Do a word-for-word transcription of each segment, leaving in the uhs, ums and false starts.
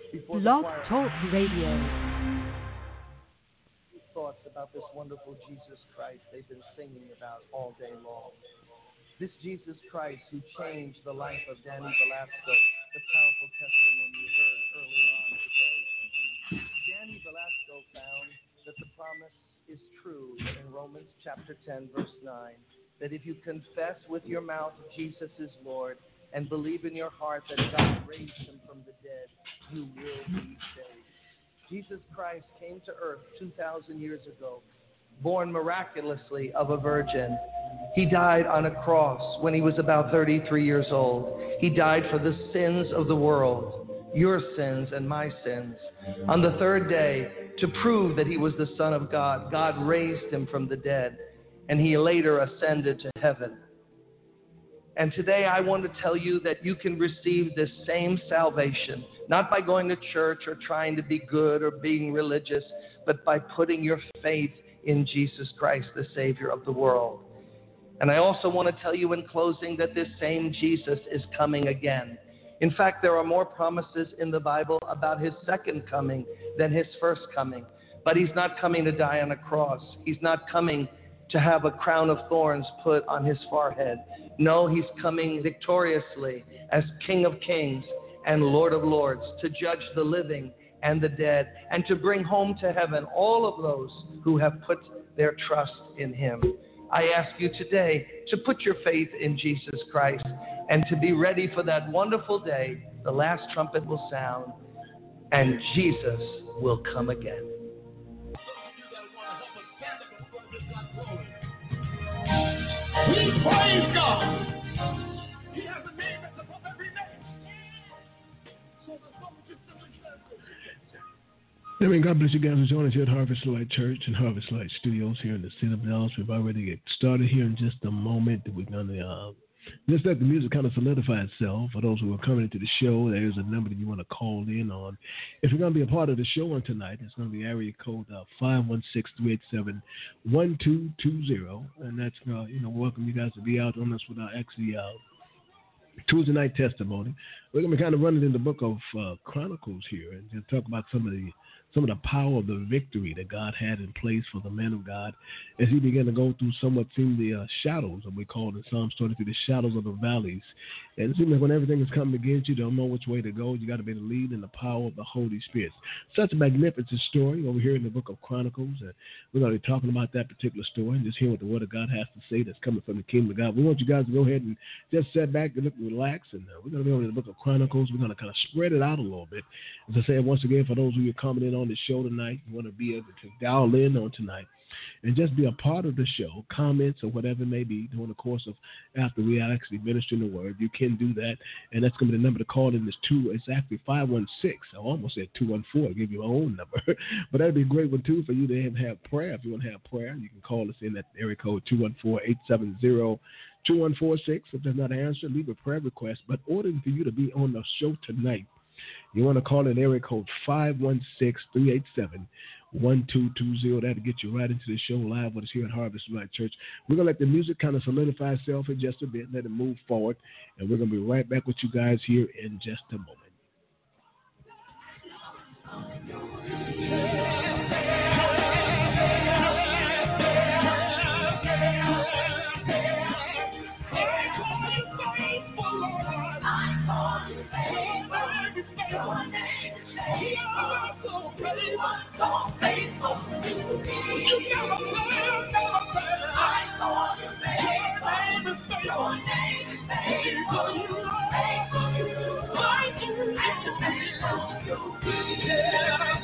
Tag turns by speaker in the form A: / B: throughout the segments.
A: Before the
B: Blog
A: choir,
B: Talk Radio.
A: Thoughts about this wonderful Jesus Christ they've been singing about all day long. This Jesus Christ who changed the life of Danny Velasco, the powerful testimony you heard earlier on today. Danny Velasco found that the promise is true in Romans chapter ten, verse nine, that if you confess with your mouth Jesus is Lord and believe in your heart that God raised him from the dead, you will be saved. Jesus Christ came to earth two thousand years ago, born miraculously of a virgin. He died on a cross when he was about thirty-three years old. He died for the sins of the world, your sins and my sins. On the third day, to prove that he was the Son of God, God raised him from the dead, and he later ascended to heaven. And today I want to tell you that you can receive this same salvation, not by going to church or trying to be good or being religious, but by putting your faith in Jesus Christ, the Savior of the world. And I also want to tell you in closing that this same Jesus is coming again. In fact, there are more promises in the Bible about his second coming than his first coming. But he's not coming to die on a cross. He's not coming to have a crown of thorns put on his forehead. No, he's coming victoriously as King of Kings and Lord of Lords to judge the living and the dead and to bring home to heaven all of those who have put their trust in him. I ask you today to put your faith in Jesus Christ and to be ready for that wonderful day. The last trumpet will sound and Jesus will come again.
C: We praise God. He has a name that's above every name. So the song just Amen. God bless you guys for joining us here at Harvest Light Church and Harvest Light Studios here in the city of Dallas. We've already get started here in just a moment. We're going to uh, just let the music kind of solidify itself. For those who are coming into the show, there's a number that you want to call in on. If you're going to be a part of the show on tonight, it's going to be area code uh, five one six, three eight seven, one two two zero. And that's, uh, you know, welcome you guys to be out on us with our actually uh, Tuesday night testimony. We're going to be kind of running in the book of uh, Chronicles here and just talk about some of the some of the power of the victory that God had in place for the man of God as he began to go through somewhat seemed the uh, shadows, that we call in Psalms twenty-three, the shadows of the valleys. And it seems like when everything is coming against you, you don't know which way to go. You got to be able to lead in the power of the Holy Spirit. Such a magnificent story over here in the book of Chronicles. And we're going to be talking about that particular story and just hear what the Word of God has to say that's coming from the kingdom of God. We want you guys to go ahead and just sit back and look, relax. And uh, we're going to be over in the book of Chronicles. We're going to kind of spread it out a little bit. As I said, once again, for those of you coming in on the show tonight, you want to be able to dial in on tonight and just be a part of the show, comments or whatever it may be during the course of after we are actually ministering the word. You can do that, and that's going to be the number to call in. Is two. It's actually five one six. I almost said two one four. I'll give you my own number, but that'd be a great one too for you to have, have prayer. If you want to have prayer, you can call us in at area code two one four, eight seven zero, two one four six. If there's not an answer, leave a prayer request. But in order for you to be on the show tonight, you want to call in area code five one six, three eight seven, one two two zero. That'll get you right into the show live with us here at Harvest Light Church. We're going to let the music kind of solidify itself in just a bit, let it move forward, and we're going to be right back with you guys here in just a moment.
D: So faithful to me. You never fail, never fail. I saw your face. Your name is faithful. You are faithful. You are you. And the faithful to me. Yeah,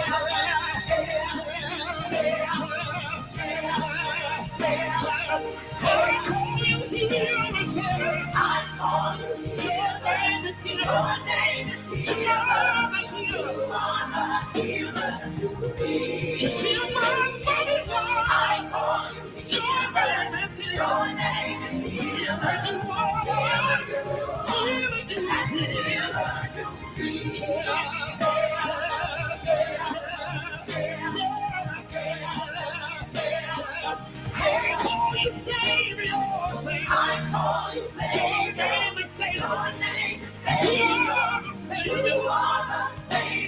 D: I call you here. I call you here. Your name is here. You are the healer. You feel my body, I call you healer. Your name is healer. You are healer. You are healer. I call you Savior. I call you Savior. Your name is Savior. You are the Savior.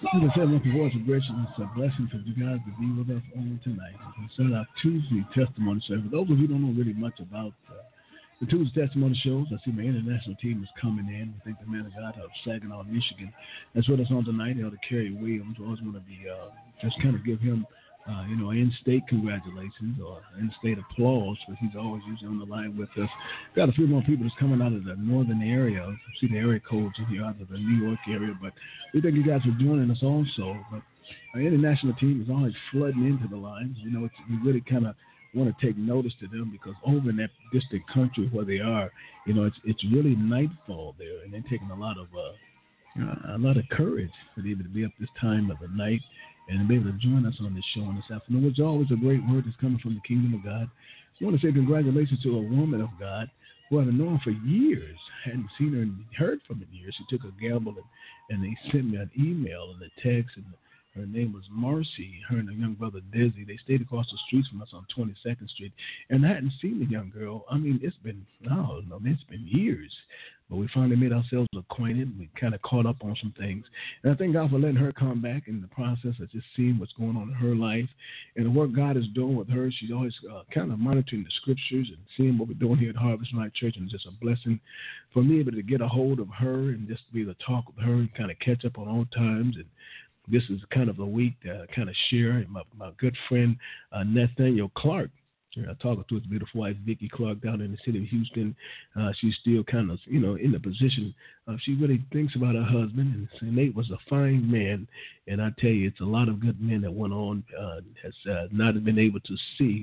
C: As I said, my voice of gracious, it's a blessing for you guys to be with us on tonight. We start our Tuesday testimony service. For those of you who don't know really much about uh, the Tuesday testimony shows, I see my international team is coming in. I think the man of God out of Saginaw, Michigan, that's with us on tonight. Elder Kerry Williams. I always want to be uh, just kind of give him, uh, you know, in-state congratulations or in-state applause, because he's always usually on the line with us. Got a few more people that's coming out of the northern area. You see the area codes in here out of the New York area, but we thank you guys for joining us also. But our international team is always flooding into the lines. You know, it's, we really kind of want to take notice to them, because over in that distant country where they are, you know, it's it's really nightfall there, and they're taking a lot of uh, a lot of courage for them to be up this time of the night and to be able to join us on this show on this afternoon, which is always a great word that's coming from the kingdom of God. I want to say congratulations to a woman of God who I've known for years. Hadn't seen her and heard from her in years. She took a gamble, and, and they sent me an email and a text, and her name was Marcy. Her and her young brother Dizzy, they stayed across the street from us on twenty-second Street, and I hadn't seen the young girl. I mean, it's been, I don't know, it's been years. But we finally made ourselves acquainted. We kind of caught up on some things. And I thank God for letting her come back in the process of just seeing what's going on in her life and the work God is doing with her. She's always uh, kind of monitoring the scriptures and seeing what we're doing here at Harvest Light Church. And it's just a blessing for me able to get a hold of her and just be able to talk with her and kind of catch up on old times. And this is kind of a week that I kind of share. My, my good friend, uh, Nathaniel Clark, I talked to his beautiful wife, Vicki Clark, down in the city of Houston. Uh, she's still kind of, you know, in the position. Uh, she really thinks about her husband. And, and Nate was a fine man. And I tell you, it's a lot of good men that went on, uh, has uh, not been able to see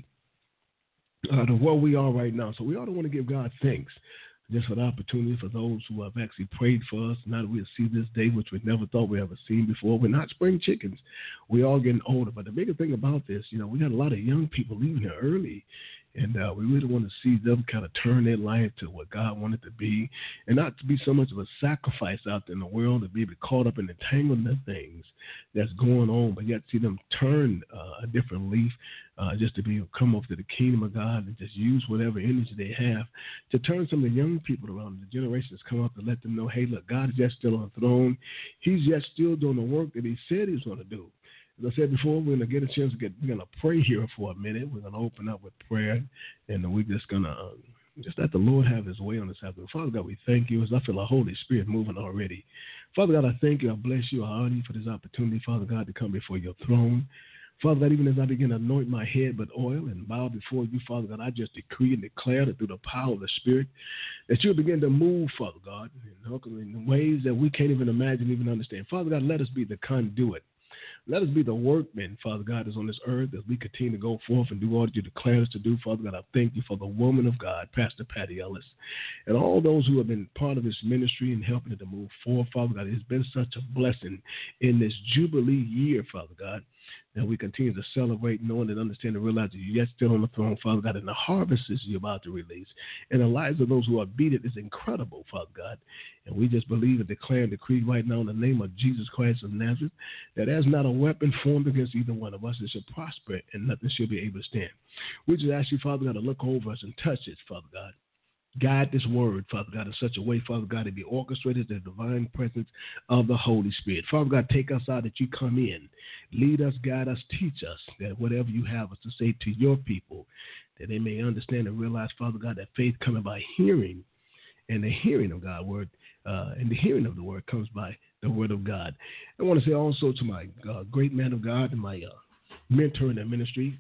C: uh, to where we are right now. So we ought to want to give God thanks just for the opportunity for those who have actually prayed for us. Now that we'll see this day, which we never thought we ever seen before. We're not spring chickens. We all getting older. But the bigger thing about this, you know, we got a lot of young people leaving here early. And uh, we really want to see them kind of turn their life to what God wanted to be, and not to be so much of a sacrifice out there in the world, to be caught up in the entanglement of things that's going on, but yet see them turn uh, a different leaf, uh, just to be come over to the kingdom of God and just use whatever energy they have to turn some of the young people around, the generations come up, and let them know, hey, look, God is yet still on the throne. He's yet still doing the work that he said he was going to do. As I said before, we're going to get a chance to get, we're going to pray here for a minute. We're going to open up with prayer, and we're just going to um, just let the Lord have his way on this afternoon. Father God, we thank you as I feel the Holy Spirit moving already. Father God, I thank you. I bless you. I honor you for this opportunity, Father God, to come before your throne. Father God, even as I begin to anoint my head with oil and bow before you, Father God, I just decree and declare that through the power of the Spirit, that you'll begin to move, Father God, in ways that we can't even imagine, even understand. Father God, let us be the conduit. Let us be the workmen, Father God, is on this earth as we continue to go forth and do all that you declare us to do. Father God, I thank you for the woman of God, Pastor Patty Ellis, and all those who have been part of this ministry and helping it to move forward. Father God, it's been such a blessing in this Jubilee year, Father God, that we continue to celebrate, knowing and understand and realize that you're yet still on the throne, Father God, and the harvest is you're about to release. And the lives of those who are beat it is incredible, Father God. And we just believe and declare and decree right now in the name of Jesus Christ of Nazareth that as not a weapon formed against either one of us, it shall prosper and nothing shall be able to stand. We just ask you, Father God, to look over us and touch it, Father God. Guide this word, Father God, in such a way, Father God, to be orchestrated in the divine presence of the Holy Spirit. Father God, take us out that you come in. Lead us, guide us, teach us that whatever you have us to say to your people, that they may understand and realize, Father God, that faith coming by hearing, and the hearing of God's word, uh, and the hearing of the word comes by the word of God. I want to say also to my uh, great man of God and my uh, mentor in the ministry,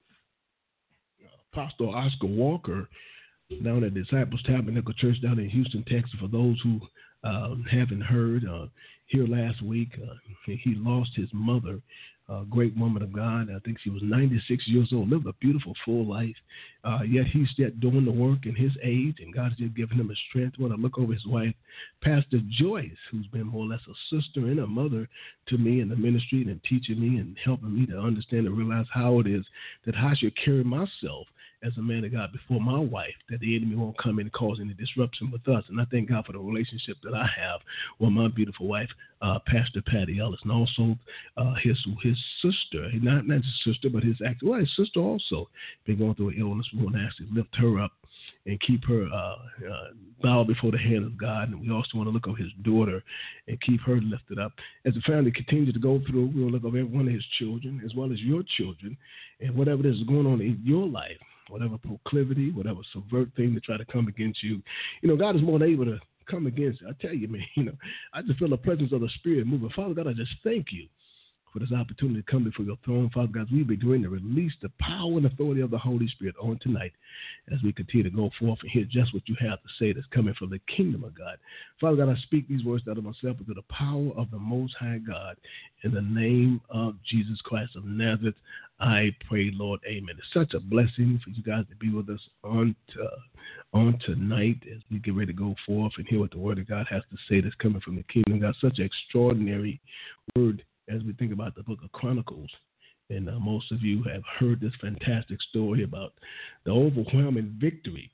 C: uh, Apostle Oscar Walker, down at Disciples Tabernacle Church down in Houston, Texas. For those who um, haven't heard, uh, here last week, uh, he lost his mother, a great woman of God. I think she was ninety-six years old, lived a beautiful, full life. Uh, yet he's yet doing the work in his age, and God's just giving him a strength. I want to look over his wife, Pastor Joyce, who's been more or less a sister and a mother to me in the ministry and teaching me and helping me to understand and realize how it is that I should carry myself as a man of God before my wife, that the enemy won't come in and cause any disruption with us. And I thank God for the relationship that I have with my beautiful wife, uh, Pastor Patty Ellis, and also uh, his his sister, not, not his sister, but his actual, well, his sister also been going through an illness. We want to actually lift her up and keep her uh, uh, bowed before the hand of God. And we also want to look over his daughter and keep her lifted up. As the family continues to go through, we will look over every one of his children as well as your children and whatever this is going on in your life, whatever proclivity, whatever subvert thing to try to come against you. You know, God is more than able to come against it. I tell you, man, you know, I just feel the presence of the Spirit moving. Father God, I just thank you for this opportunity to come before your throne. Father God, we be doing to release the power and authority of the Holy Spirit on tonight as we continue to go forth and hear just what you have to say that's coming from the kingdom of God. Father God, I speak these words out of myself into the power of the Most High God. In the name of Jesus Christ of Nazareth, I pray, Lord, amen. It's such a blessing for you guys to be with us on, to, on tonight as we get ready to go forth and hear what the Word of God has to say that's coming from the kingdom of God. Such an extraordinary word as we think about the book of Chronicles. And uh, most of you have heard this fantastic story about the overwhelming victory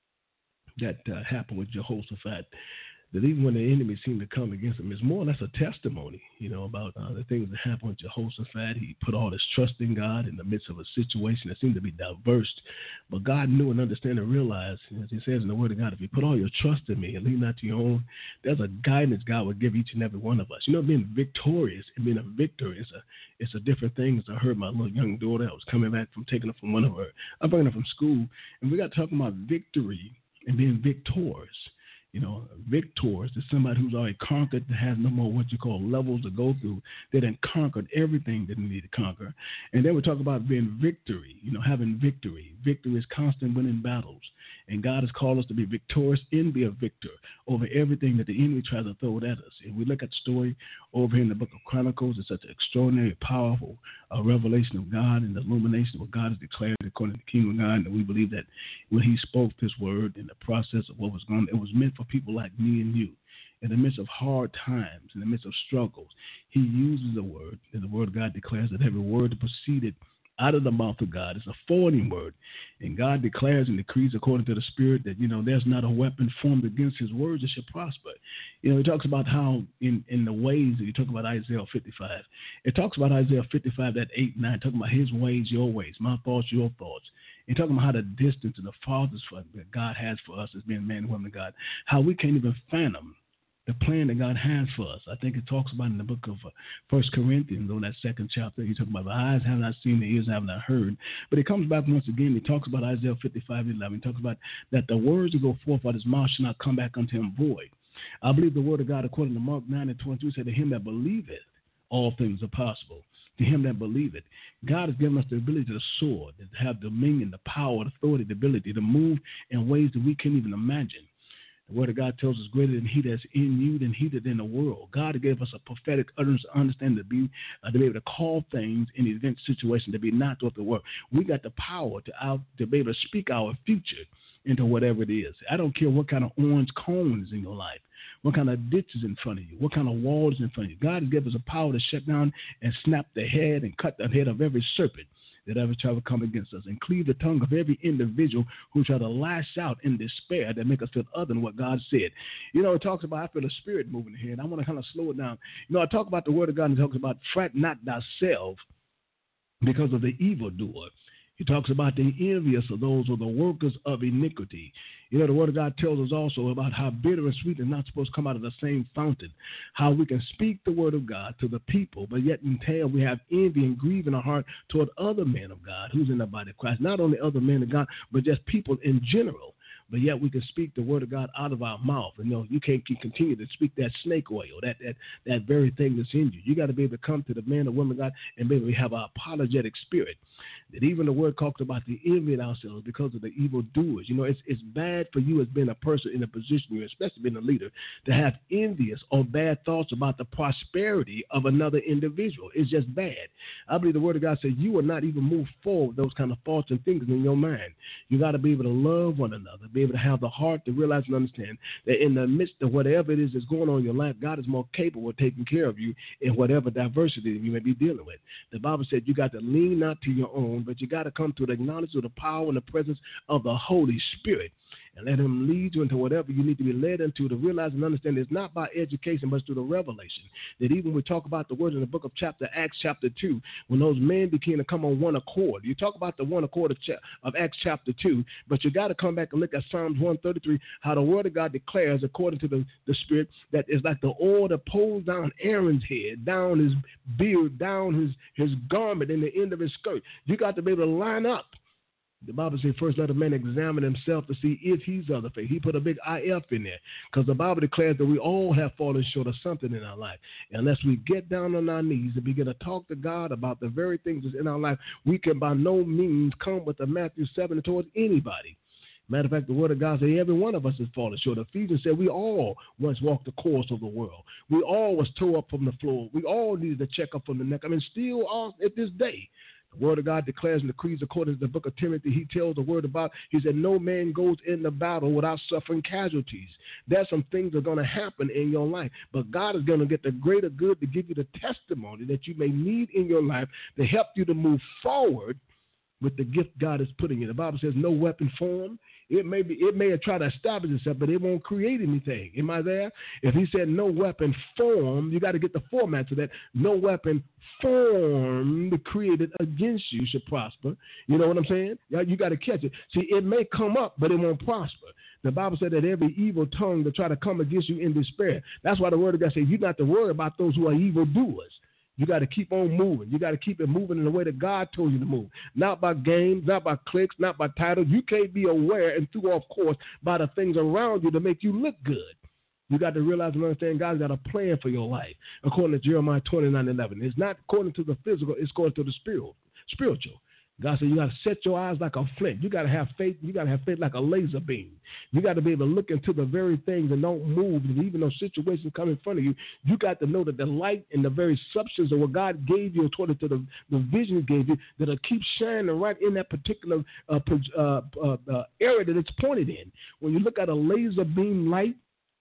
C: that uh, happened with Jehoshaphat. That even when the enemy seemed to come against him, it's more or less a testimony, you know, about uh, the things that happened with Jehoshaphat. He put all his trust in God in the midst of a situation that seemed to be diverse. But God knew and understood and realized, as he says in the Word of God, if you put all your trust in me and lean not to your own, there's a guidance God will give each and every one of us. You know, being victorious and being a victor is a it's a different thing. As I heard my little young daughter, I was coming back from taking her from one of her, I'm bringing her from school, and we got talking about victory and being victorious. You know, victors is somebody who's already conquered, that has no more what you call levels to go through. They done conquered everything that they need to conquer. And then we talk about being victory, you know, having victory. Victory is constant winning battles. And God has called us to be victorious and be a victor over everything that the enemy tries to throw at us. And we look at the story over here in the book of Chronicles. It's such an extraordinary, powerful uh, revelation of God and the illumination of what God has declared according to the kingdom of God. And we believe that when he spoke this word in the process of what was going on, it was meant for people like me and you. In the midst of hard times, in the midst of struggles, he uses the word, and the word of God declares that every word that proceeded out of the mouth of God is a forwarding word. And God declares and decrees according to the Spirit that, you know, there's not a weapon formed against his words that should prosper. You know, he talks about how in, in the ways that you talk about Isaiah fifty-five, it talks about Isaiah fifty-five, that eight, nine, talking about his ways, your ways, my thoughts, your thoughts. And talking about how the distance and the farthest that God has for us as being man and woman of God, how we can't even fathom the plan that God has for us. I think it talks about in the book of uh, First Corinthians, on that second chapter, he talks about the eyes have not seen, the ears have not heard. But it comes back once again, he talks about Isaiah fifty-five, eleven. He talks about that the words that go forth out of his mouth shall not come back unto him void. I believe the word of God, according to Mark nine and twenty-two, said, to him that believeth, all things are possible. To him that believeth. God has given us the ability to soar, to have dominion, the power, the authority, the ability to move in ways that we can't even imagine. The word of God tells us greater than he that's in you than he that's in the world. God gave us a prophetic utterance to understand, to be, uh, to be able to call things in event situation to be not what they were. We got the power to out to be able to speak our future into whatever it is. I don't care what kind of orange cone is in your life, what kind of ditch is in front of you, what kind of walls in front of you. God has given us a power to shut down and snap the head and cut the head of every serpent that ever try to come against us, and cleave the tongue of every individual who try to lash out in despair that make us feel other than what God said. You know, it talks about, I feel the Spirit moving here, and I want to kind of slow it down. You know, I talk about the word of God, and it talks about fret not thyself because of the evildoer. He talks about the envious of those who are the workers of iniquity. You know, the word of God tells us also about how bitter and sweet is not supposed to come out of the same fountain. How we can speak the word of God to the people, but yet in tail we have envy and grief in our heart toward other men of God who's in the body of Christ. Not only other men of God, but just people in general. But yet we can speak the word of God out of our mouth. And no, you can't continue to speak that snake oil, that that that very thing that's in you. You got to be able to come to the man or woman of God and be able to have an apologetic spirit. That even the word talks about the envy in ourselves because of the evil doers. You know, it's it's bad for you as being a person in a position, you're especially being a leader, to have envious or bad thoughts about the prosperity of another individual. It's just bad. I believe the word of God says you will not even move forward with those kind of thoughts and things in your mind. You got to be able to love one another, be able to have the heart to realize and understand that in the midst of whatever it is that's going on in your life, God is more capable of taking care of you in whatever diversity you may be dealing with. The Bible said you got to lean not to your own, but you got to come to the acknowledge of the power and the presence of the Holy Spirit. and let him lead you into whatever you need to be led into, to realize and understand it's not by education, but it's through the revelation. That even when we talk about the word in the book of chapter Acts chapter two, when those men began to come on one accord, you talk about the one accord of, cha- of Acts chapter two, but you got to come back and look at Psalms one thirty-three, how the word of God declares, according to the, the Spirit, that it's like the oil that pulls down Aaron's head, down his beard, down his, his garment, and the end of his skirt. You got to be able to line up. The Bible says, first let a man examine himself to see if he's of the faith. He put a big I F in there because the Bible declares that we all have fallen short of something in our life. Unless we get down on our knees and begin to talk to God about the very things that's in our life, we can by no means come with the Matthew seven towards anybody. Matter of fact, the word of God says every one of us has fallen short. Ephesians said we all once walked the course of the world. We all was tore up from the floor. We all needed to check up from the neck. I mean, still all at this day. The word of God declares and decrees according to the book of Timothy. He tells the word about, he said, no man goes in the battle without suffering casualties. There's some things that are going to happen in your life, but God is going to get the greater good to give you the testimony that you may need in your life to help you to move forward with the gift God is putting in. The Bible says no weapon formed. It may be, it may try to establish itself, but it won't create anything. Am I there? If he said no weapon formed, you got to get the format to that. No weapon formed created against you should prosper. You know what I'm saying? You got to catch it. See, it may come up, but it won't prosper. The Bible said that every evil tongue that try to come against you in despair. That's why the word of God says you're not to worry about those who are evil doers. You got to keep on moving. You got to keep it moving in the way that God told you to move. Not by games, not by clicks, not by titles. You can't be aware and throw off course by the things around you to make you look good. You got to realize and understand God's got a plan for your life, according to Jeremiah twenty-nine eleven. It's not according to the physical, it's according to the spiritual. spiritual. God said you got to set your eyes like a flint. You got to have faith. You got to have faith like a laser beam. You got to be able to look into the very things and don't move. And even though situations come in front of you, you got to know that the light and the very substance of what God gave you, according to the, the vision He gave you, that'll keep shining right in that particular uh, uh, uh, uh, area that it's pointed in. When you look at a laser beam light,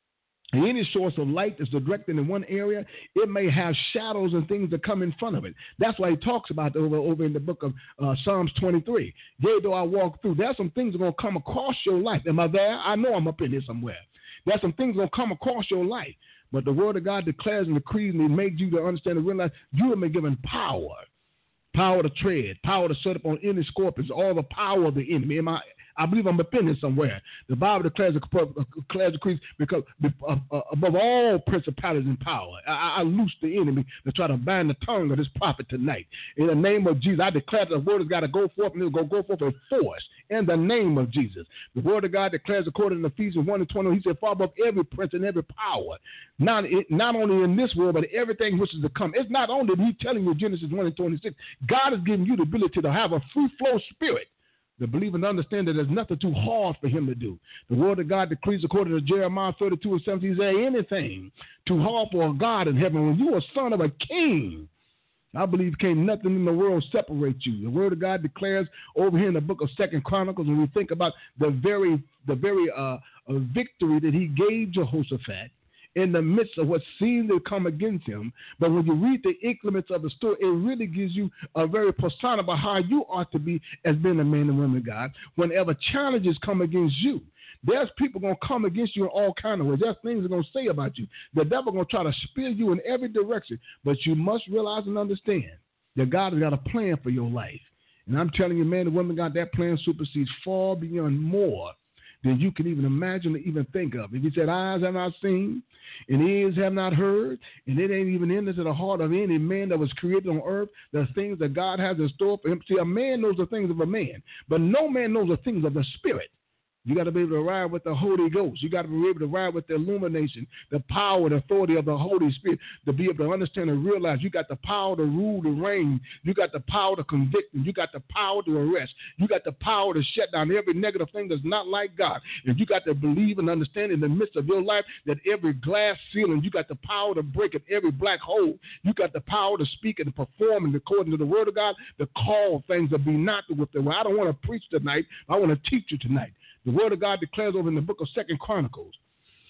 C: any source of light that's directed in one area, it may have shadows and things that come in front of it. That's why he talks about over, over in the book of uh, Psalms twenty-three. Yea, though I walk through, there's some things that are going to come across your life. Am I there? I know I'm up in here somewhere. There's some things that are going to come across your life. But the word of God declares and decrees and He made you to understand and realize you have been given power. Power to tread, power to set up on any scorpions, all the power of the enemy. Am I I believe I'm up in here somewhere. The Bible declares, declares decrees because uh, uh, above all principalities and power, I, I loose the enemy to try to bind the tongue of this prophet tonight. In the name of Jesus, I declare that the word has got to go forth and it will go forth in force in the name of Jesus. The word of God declares according to Ephesians one and twenty, He said, far above every prince and every power, not, not only in this world, but everything which is to come. It's not only He telling you Genesis one and twenty-six. God has given you the ability to have a free flow spirit, to believe and understand that there's nothing too hard for Him to do. The word of God decrees according to Jeremiah thirty-two and seventeen, is there anything too hard for a God in heaven? When you are son of a king, I believe can't nothing in the world separate you. The word of God declares over here in the book of Second Chronicles, when we think about the very the very uh, uh, victory that He gave Jehoshaphat in the midst of what seemed to come against him. But when you read the increments of the story, it really gives you a very persona about how you ought to be as being a man and woman of God. Whenever challenges come against you, there's people going to come against you in all kinds of ways. There's things they're going to say about you. The devil going to try to spear you in every direction. But you must realize and understand that God has got a plan for your life. And I'm telling you, man and woman, God, that plan supersedes far beyond more than you can even imagine or even think of. If He said, eyes have not seen, and ears have not heard, and it ain't even entered to the heart of any man that was created on earth, the things that God has in store for him. See, a man knows the things of a man, but no man knows the things of the Spirit. You got to be able to ride with the Holy Ghost. You got to be able to ride with the illumination, the power and authority of the Holy Spirit, to be able to understand and realize you got the power to rule and reign. You got the power to convict, and you got the power to arrest. You got the power to shut down every negative thing that's not like God. And you got to believe and understand in the midst of your life that every glass ceiling, you got the power to break it, every black hole. You got the power to speak and perform, and according to the word of God, to call things to be not with them. Well, I don't want to preach tonight. I want to teach you tonight. The word of God declares over in the book of Second Chronicles.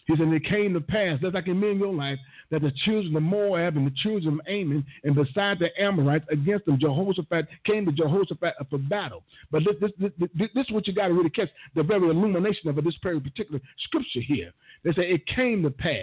C: He said, it came to pass, just like in me in your life, that the children of Moab and the children of Ammon, and beside the Amorites against them, Jehoshaphat came to Jehoshaphat for battle. But this, this, this, this, this is what you got to really catch, the very illumination of this very particular scripture here. They say it came to pass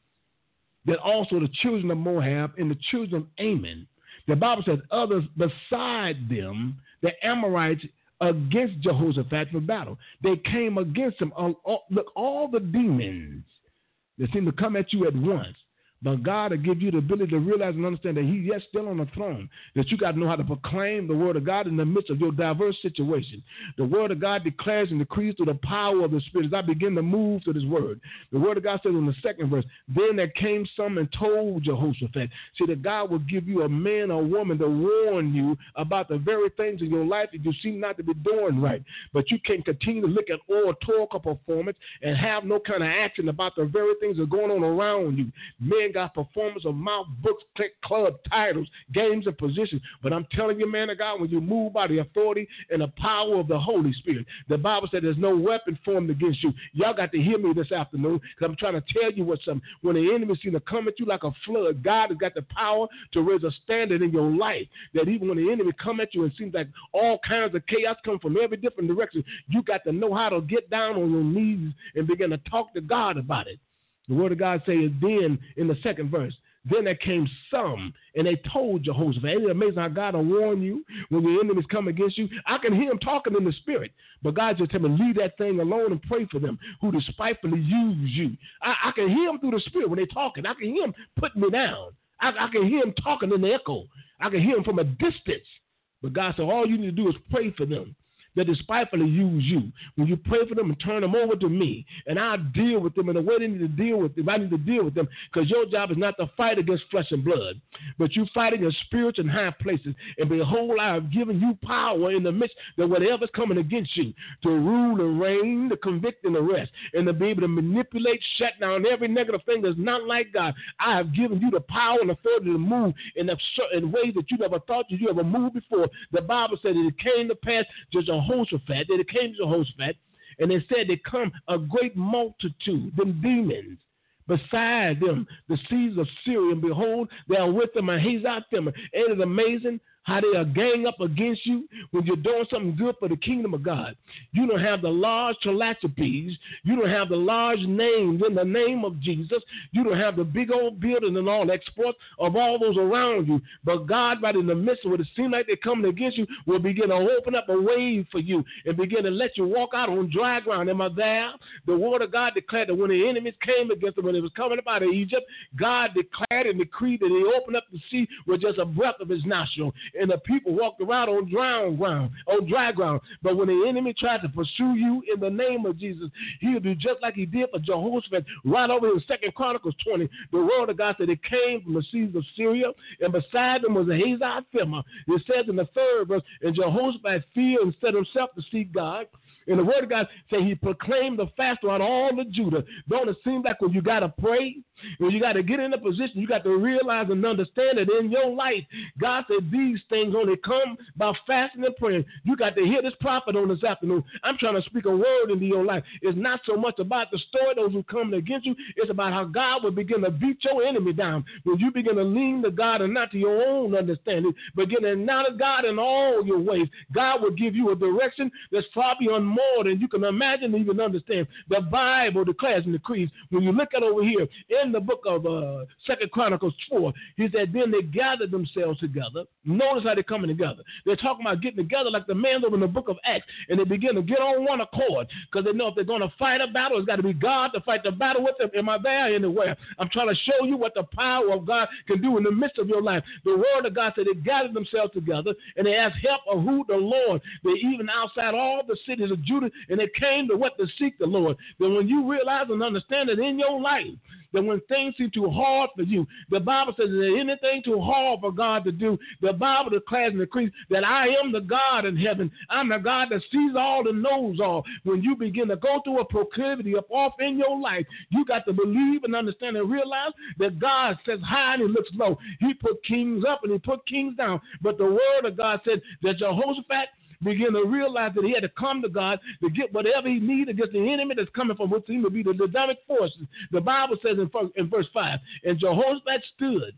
C: that also the children of Moab and the children of Ammon, the Bible says others beside them, the Amorites, against Jehoshaphat for battle. They came against him. All, all, look, all the demons that seem to come at you at once. But God will give you the ability to realize and understand that He's yet still on the throne, that you got to know how to proclaim the word of God in the midst of your diverse situation. The word of God declares and decrees through the power of the Spirit. As I begin to move to this word, the word of God says in the second verse, then there came some and told Jehoshaphat. See, that God will give you a man or woman to warn you about the very things in your life that you seem not to be doing right. But you can continue to look at oratorical performance and have no kind of action about the very things that are going on around you. Men got performance of mouth, books, click, club, titles, games, and positions. But I'm telling you, man of God, when you move by the authority and the power of the Holy Spirit, the Bible said there's no weapon formed against you. Y'all got to hear me this afternoon, because I'm trying to tell you what's something. When the enemy seems to come at you like a flood, God has got the power to raise a standard in your life, that even when the enemy come at you and seems like all kinds of chaos come from every different direction, you got to know how to get down on your knees and begin to talk to God about it. The word of God says then in the second verse, then there came some, and they told Jehoshaphat. Isn't it amazing how God will warn you when your enemies come against you? I can hear him talking in the spirit, but God just tell me, leave that thing alone and pray for them who despitefully use you. I, I can hear him through the spirit when they're talking. I can hear him putting me down. I, I can hear him talking in the echo. I can hear him from a distance. But God said, all you need to do is pray for them that despitefully use you. When you pray for them and turn them over to me, and I'll deal with them in the way they need to deal with them. I need to deal with them, because your job is not to fight against flesh and blood, but you fight against spirits in high places. And behold, I have given you power in the midst of whatever's coming against you, to rule and reign, to convict and arrest, and to be able to manipulate, shut down every negative thing that's not like God. I have given you the power and authority to move in, a, in ways that you never thought you ever moved before. The Bible said that it came to pass just a Jehoshaphat, that it came to Jehoshaphat, and it said they come a great multitude, them demons, beside them, the seas of Syria, and behold, they are with them, and he's out them. Ain't it amazing how they are gang up against you when you're doing something good for the kingdom of God? You don't have the large philanthropies. You don't have the large names in the name of Jesus. You don't have the big old building and all exports of all those around you. But God, right in the midst of what it seems like they're coming against you, will begin to open up a way for you and begin to let you walk out on dry ground. Am I there? The word of God declared that when the enemies came against them, when it was coming up out of Egypt, God declared and decreed that he opened up the sea with just a breath of his nostril, and the people walked around on dry ground, on dry ground. But when the enemy tried to pursue you in the name of Jesus, he'll do just like he did for Jehoshaphat. Right over in Second Chronicles twenty, the word of God said it came from the seas of Syria, and beside them was a Hazar-Thimah. It says in the third verse, and Jehoshaphat feared and set himself to seek God. And the word of God said he proclaimed the fast throughout all of Judah. Don't it seem like when you got to pray, when you got to get in a position, you got to realize and understand that in your life, God said these things only come by fasting and praying. You got to hear this prophet on this afternoon. I'm trying to speak a word into your life. It's not so much about the story, those who come against you. It's about how God will begin to beat your enemy down. When you begin to lean to God and not to your own understanding, begin to acknowledge God in all your ways, God will give you a direction that's far beyond more than you can imagine and even understand. The Bible declares and decrees. When you look at over here in the book of uh, Second Chronicles four, he said, then they gathered themselves together. Notice how they're coming together. They're talking about getting together like the man over in the book of Acts, and they begin to get on one accord, because they know if they're going to fight a battle, it's got to be God to fight the battle with them. Am I there anywhere? I'm trying to show you what the power of God can do in the midst of your life. The word of God said they gathered themselves together, and they asked help of who? The Lord. They even outside all the cities of Judah, and they came to what? To seek the Lord. Then when you realize and understand that in your life, that when things seem too hard for you, the Bible says that anything too hard for God to do, the Bible declares and decrees that I am the God in heaven. I'm the God that sees all and knows all. When you begin to go through a proclivity up off in your life, you got to believe and understand and realize that God says high and he looks low. He put kings up and he put kings down. But the word of God said that Jehoshaphat, began to realize that he had to come to God to get whatever he needed against the enemy that's coming from what seemed to be the demonic forces. The Bible says in, in verse five, and Jehoshaphat stood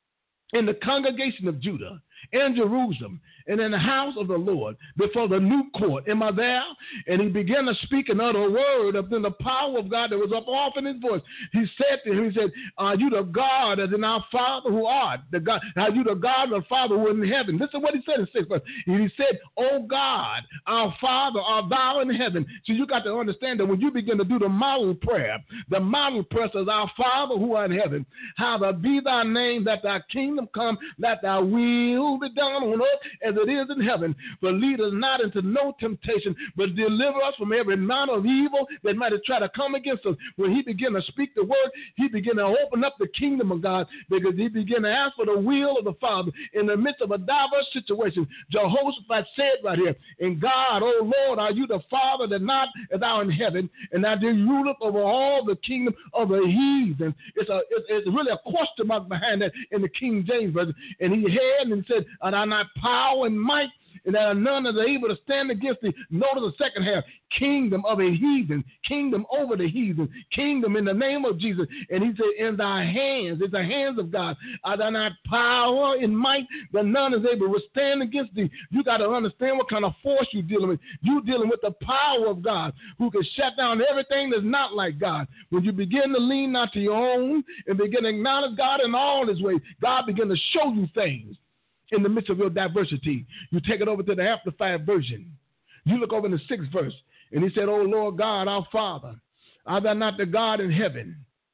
C: in the congregation of Judah and Jerusalem and in the house of the Lord before the new court. Am I there? And he began to speak another word of the power of God that was up off in his voice. He said to him, he said, are you the God as in our Father who art? The God, are you the God of the Father who is in heaven? Listen what he said in six verse. He said, oh God, our Father, art thou in heaven. So you got to understand that when you begin to do the model prayer, the model prayer says, our Father who art in heaven, hallowed be thy name, that thy kingdom come, that thy will be done on earth as it is in heaven. But lead us not into no temptation, but deliver us from every manner of evil that might try to come against us. When he began to speak the word, he began to open up the kingdom of God, because he began to ask for the will of the Father in the midst of a diverse situation. Jehoshaphat said right here, and God, oh Lord, are you the Father that not as thou in heaven, and thou do rule over all the kingdom of the heathen? It's a it's, it's really a question mark behind that in the King James version. And he had and said, are thou not power and might, and that none is able to stand against thee? Notice the second half, kingdom of a heathen, kingdom over the heathen, kingdom in the name of Jesus. And he said, in thy hands, it's the hands of God, are there not power and might, that none is able to stand against thee? You got to understand what kind of force you're dealing with. You're dealing with the power of God, who can shut down everything that's not like God. When you begin to lean not to your own and begin to acknowledge God in all his ways, God begin to show you things. In the midst of your diversity, you take it over to the Amplified version. You look over in the sixth verse, and he said, O Lord God, our Father, art thou not the God in heaven?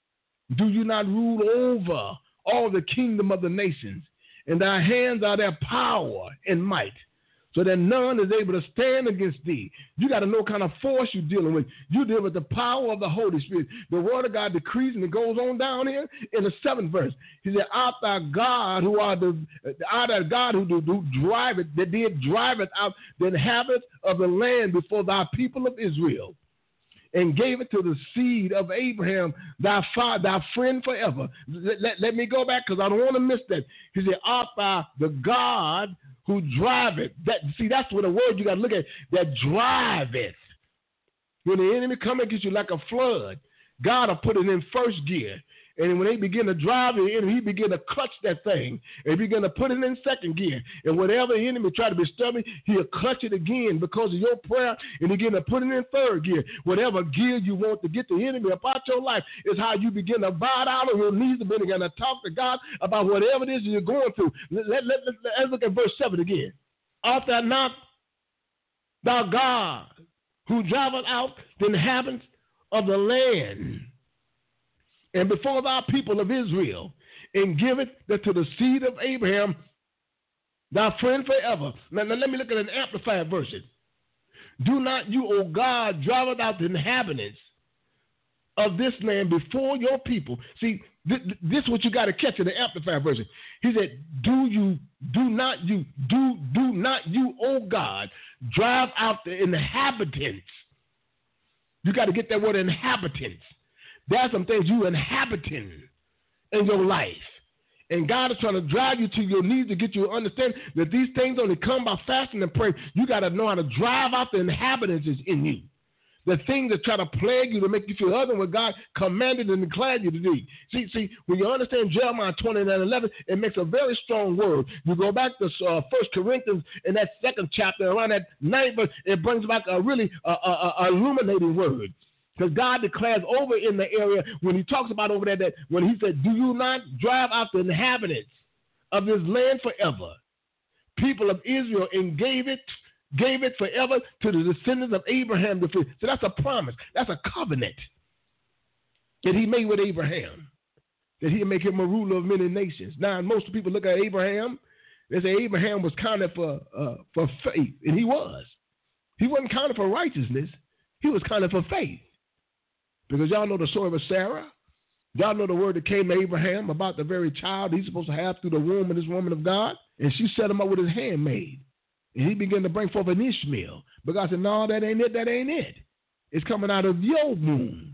C: Do you not rule over all the kingdom of the nations? In thy hands are their power and might, so that none is able to stand against thee. You got to know what kind of force you're dealing with. You deal with the power of the Holy Spirit. The word of God decrees, and it goes on down here in the seventh verse. He said, art thou God who are the art thou God who do, do drive it, that did drive it out the inhabitants of the land before thy people of Israel, and gave it to the seed of Abraham, thy father, thy friend forever. Let, let, let me go back, because I don't want to miss that. He said, art thou the God who driveth. That, see, that's what a word you got to look at, that driveth. When the enemy come against you like a flood, God will put it in first gear. And when they begin to drive the enemy, he begin to clutch that thing and begin to put it in second gear. And whatever the enemy try to be stubborn, he'll clutch it again because of your prayer, and begin to put it in third gear. Whatever gear you want to get the enemy about your life is how you begin to bow down on your knees and begin to talk to God about whatever it is you're going through. Let, let, let, let's look at verse seven again. Art thou not thou God who driveth out the inhabitants of the land, and before thy people of Israel, and give it to the seed of Abraham, thy friend forever. Now, now let me look at an Amplified version. Do not you, O God, drive out the inhabitants of this land before your people. See, th- th- this is what you got to catch in the Amplified version. He said, do you, do not you, do, do not you, O God, drive out the inhabitants. You got to get that word inhabitants. There's some things you inhabiting in your life. And God is trying to drive you to your knees to get you to understand that these things only come by fasting and praying. You got to know how to drive out the inhabitants in you. The things that try to plague you to make you feel other than what God commanded and declared you to do. See, see, when you understand Jeremiah twenty-nine eleven, it makes a very strong word. You go back to uh, First Corinthians in that second chapter, around that ninth verse, it brings back a really uh, uh, uh, illuminating word. Because God declares over in the area, when he talks about over there, that when he said, do you not drive out the inhabitants of this land forever, people of Israel, and gave it, gave it forever to the descendants of Abraham. So that's a promise. That's a covenant that he made with Abraham, that he'd make him a ruler of many nations. Now, most people look at Abraham, they say Abraham was counted for, uh, for faith, and he was. He wasn't counted for righteousness. He was counted for faith. Because y'all know the story of Sarah. Y'all know the word that came to Abraham about the very child he's supposed to have through the womb of this woman of God. And she set him up with his handmaid. And he began to bring forth an Ishmael. But God said, no, that ain't it. That ain't it. It's coming out of your womb.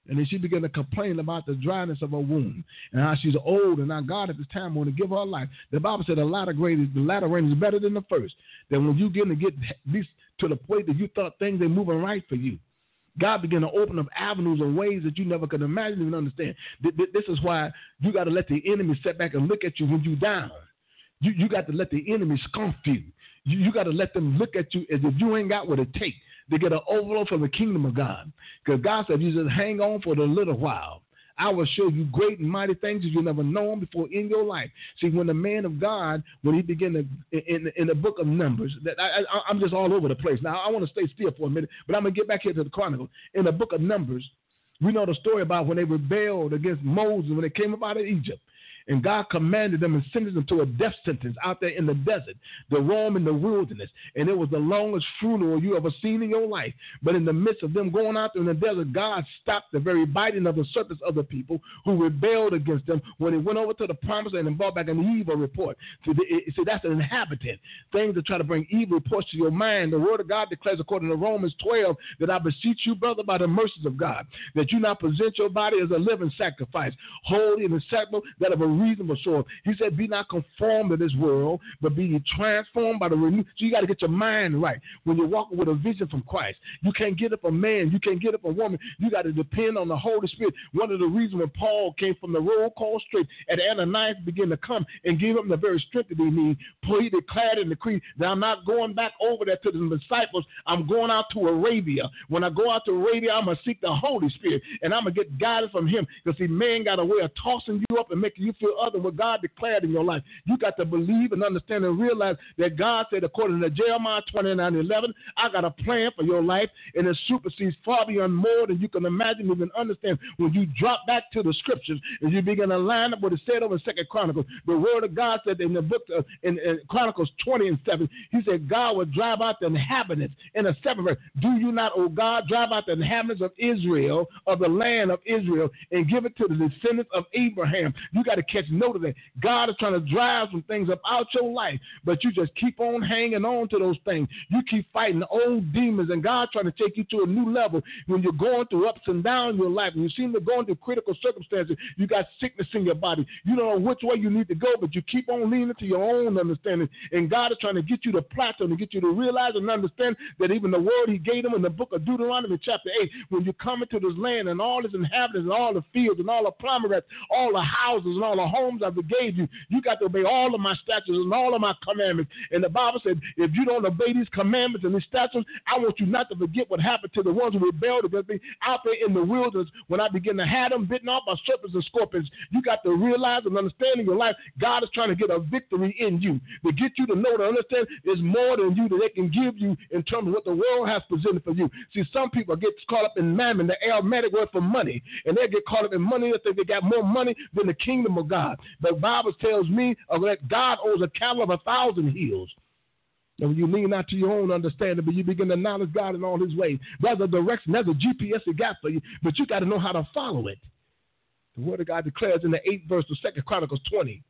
C: And then she began to complain about the dryness of her womb and how she's old, and now God at this time wanted to give her life. The Bible said the latter rain, the latter rain is better than the first. That when you get to get this to the point that you thought things ain't moving right for you, God began to open up avenues and ways that you never could imagine and understand. This is why you got to let the enemy sit back and look at you when you're down. You, you got to let the enemy scoff you. You, you got to let them look at you as if you ain't got what it takes to get an overflow from the kingdom of God. Because God said, you just hang on for a little while. I will show you great and mighty things that you've never known before in your life. See, when the man of God, when he began to, in, in the book of Numbers, that I, I, I'm just all over the place. Now, I want to stay still for a minute, but I'm going to get back here to the Chronicles. In the book of Numbers, we know the story about when they rebelled against Moses when they came up out of Egypt. And God commanded them and sentenced them to a death sentence out there in the desert, the roam in the wilderness. And it was the longest funeral you ever seen in your life. But in the midst of them going out there in the desert, God stopped the very biting of the serpents of the people who rebelled against them when he went over to the promised land and brought back an evil report. So, so that's an inhabitant. Things that try to bring evil reports to your mind. The word of God declares according to Romans twelve that I beseech you, brother, by the mercies of God, that you not present your body as a living sacrifice, holy and acceptable, that of a reasonable sort. He said, be not conformed to this world, but be transformed by the renewal. So you got to get your mind right when you're walking with a vision from Christ. You can't get up a man. You can't get up a woman. You got to depend on the Holy Spirit. One of the reasons when Paul came from the roll call straight and Ananias began to come and give him the very strength that he needed, he declared in the creed that I'm not going back over there to the disciples. I'm going out to Arabia. When I go out to Arabia, I'm going to seek the Holy Spirit, and I'm going to get guidance from him, because see, man got a way of tossing you up and making you feel other than what God declared in your life. You got to believe and understand and realize that God said, according to Jeremiah twenty-nine eleven, I got a plan for your life, and it supersedes far beyond more than you can imagine, even understand. When you drop back to the scriptures and you begin to line up what it said over in Second Chronicles, the word of God said in the book of, in, in Chronicles twenty and seven, he said God would drive out the inhabitants. In a seventh verse, do you not, O God, drive out the inhabitants of Israel, of the land of Israel, and give it to the descendants of Abraham? You got to catch note of that. God is trying to drive some things up out your life, but you just keep on hanging on to those things. You keep fighting the old demons, and God trying to take you to a new level. When you're going through ups and downs in your life, and you seem to be going through critical circumstances, you got sickness in your body. You don't know which way you need to go, but you keep on leaning to your own understanding, and God is trying to get you to plateau and get you to realize and understand that even the word he gave them in the book of Deuteronomy chapter eight, when you come into this land and all its inhabitants and all the fields and all the pomegranates, all the houses and all the homes I gave you, you got to obey all of my statutes and all of my commandments. And the Bible said, if you don't obey these commandments and these statutes, I want you not to forget what happened to the ones who rebelled against me out there in the wilderness when I began to have them bitten off by serpents and scorpions. You got to realize and understand in your life, God is trying to get a victory in you, to get you to know, to understand there's more than you that they can give you in terms of what the world has presented for you. See, some people get caught up in mammon, the Aramaic word for money, and they get caught up in money. They think they got more money than the kingdom of God. The Bible tells me uh, that God owes a cattle of a thousand hills. And when you lean not to your own understanding, but you begin to acknowledge God in all his ways, there's a direction, there's a G P S he got for you, but you got to know how to follow it. The word of God declares in the eighth verse of Second Chronicles twenty,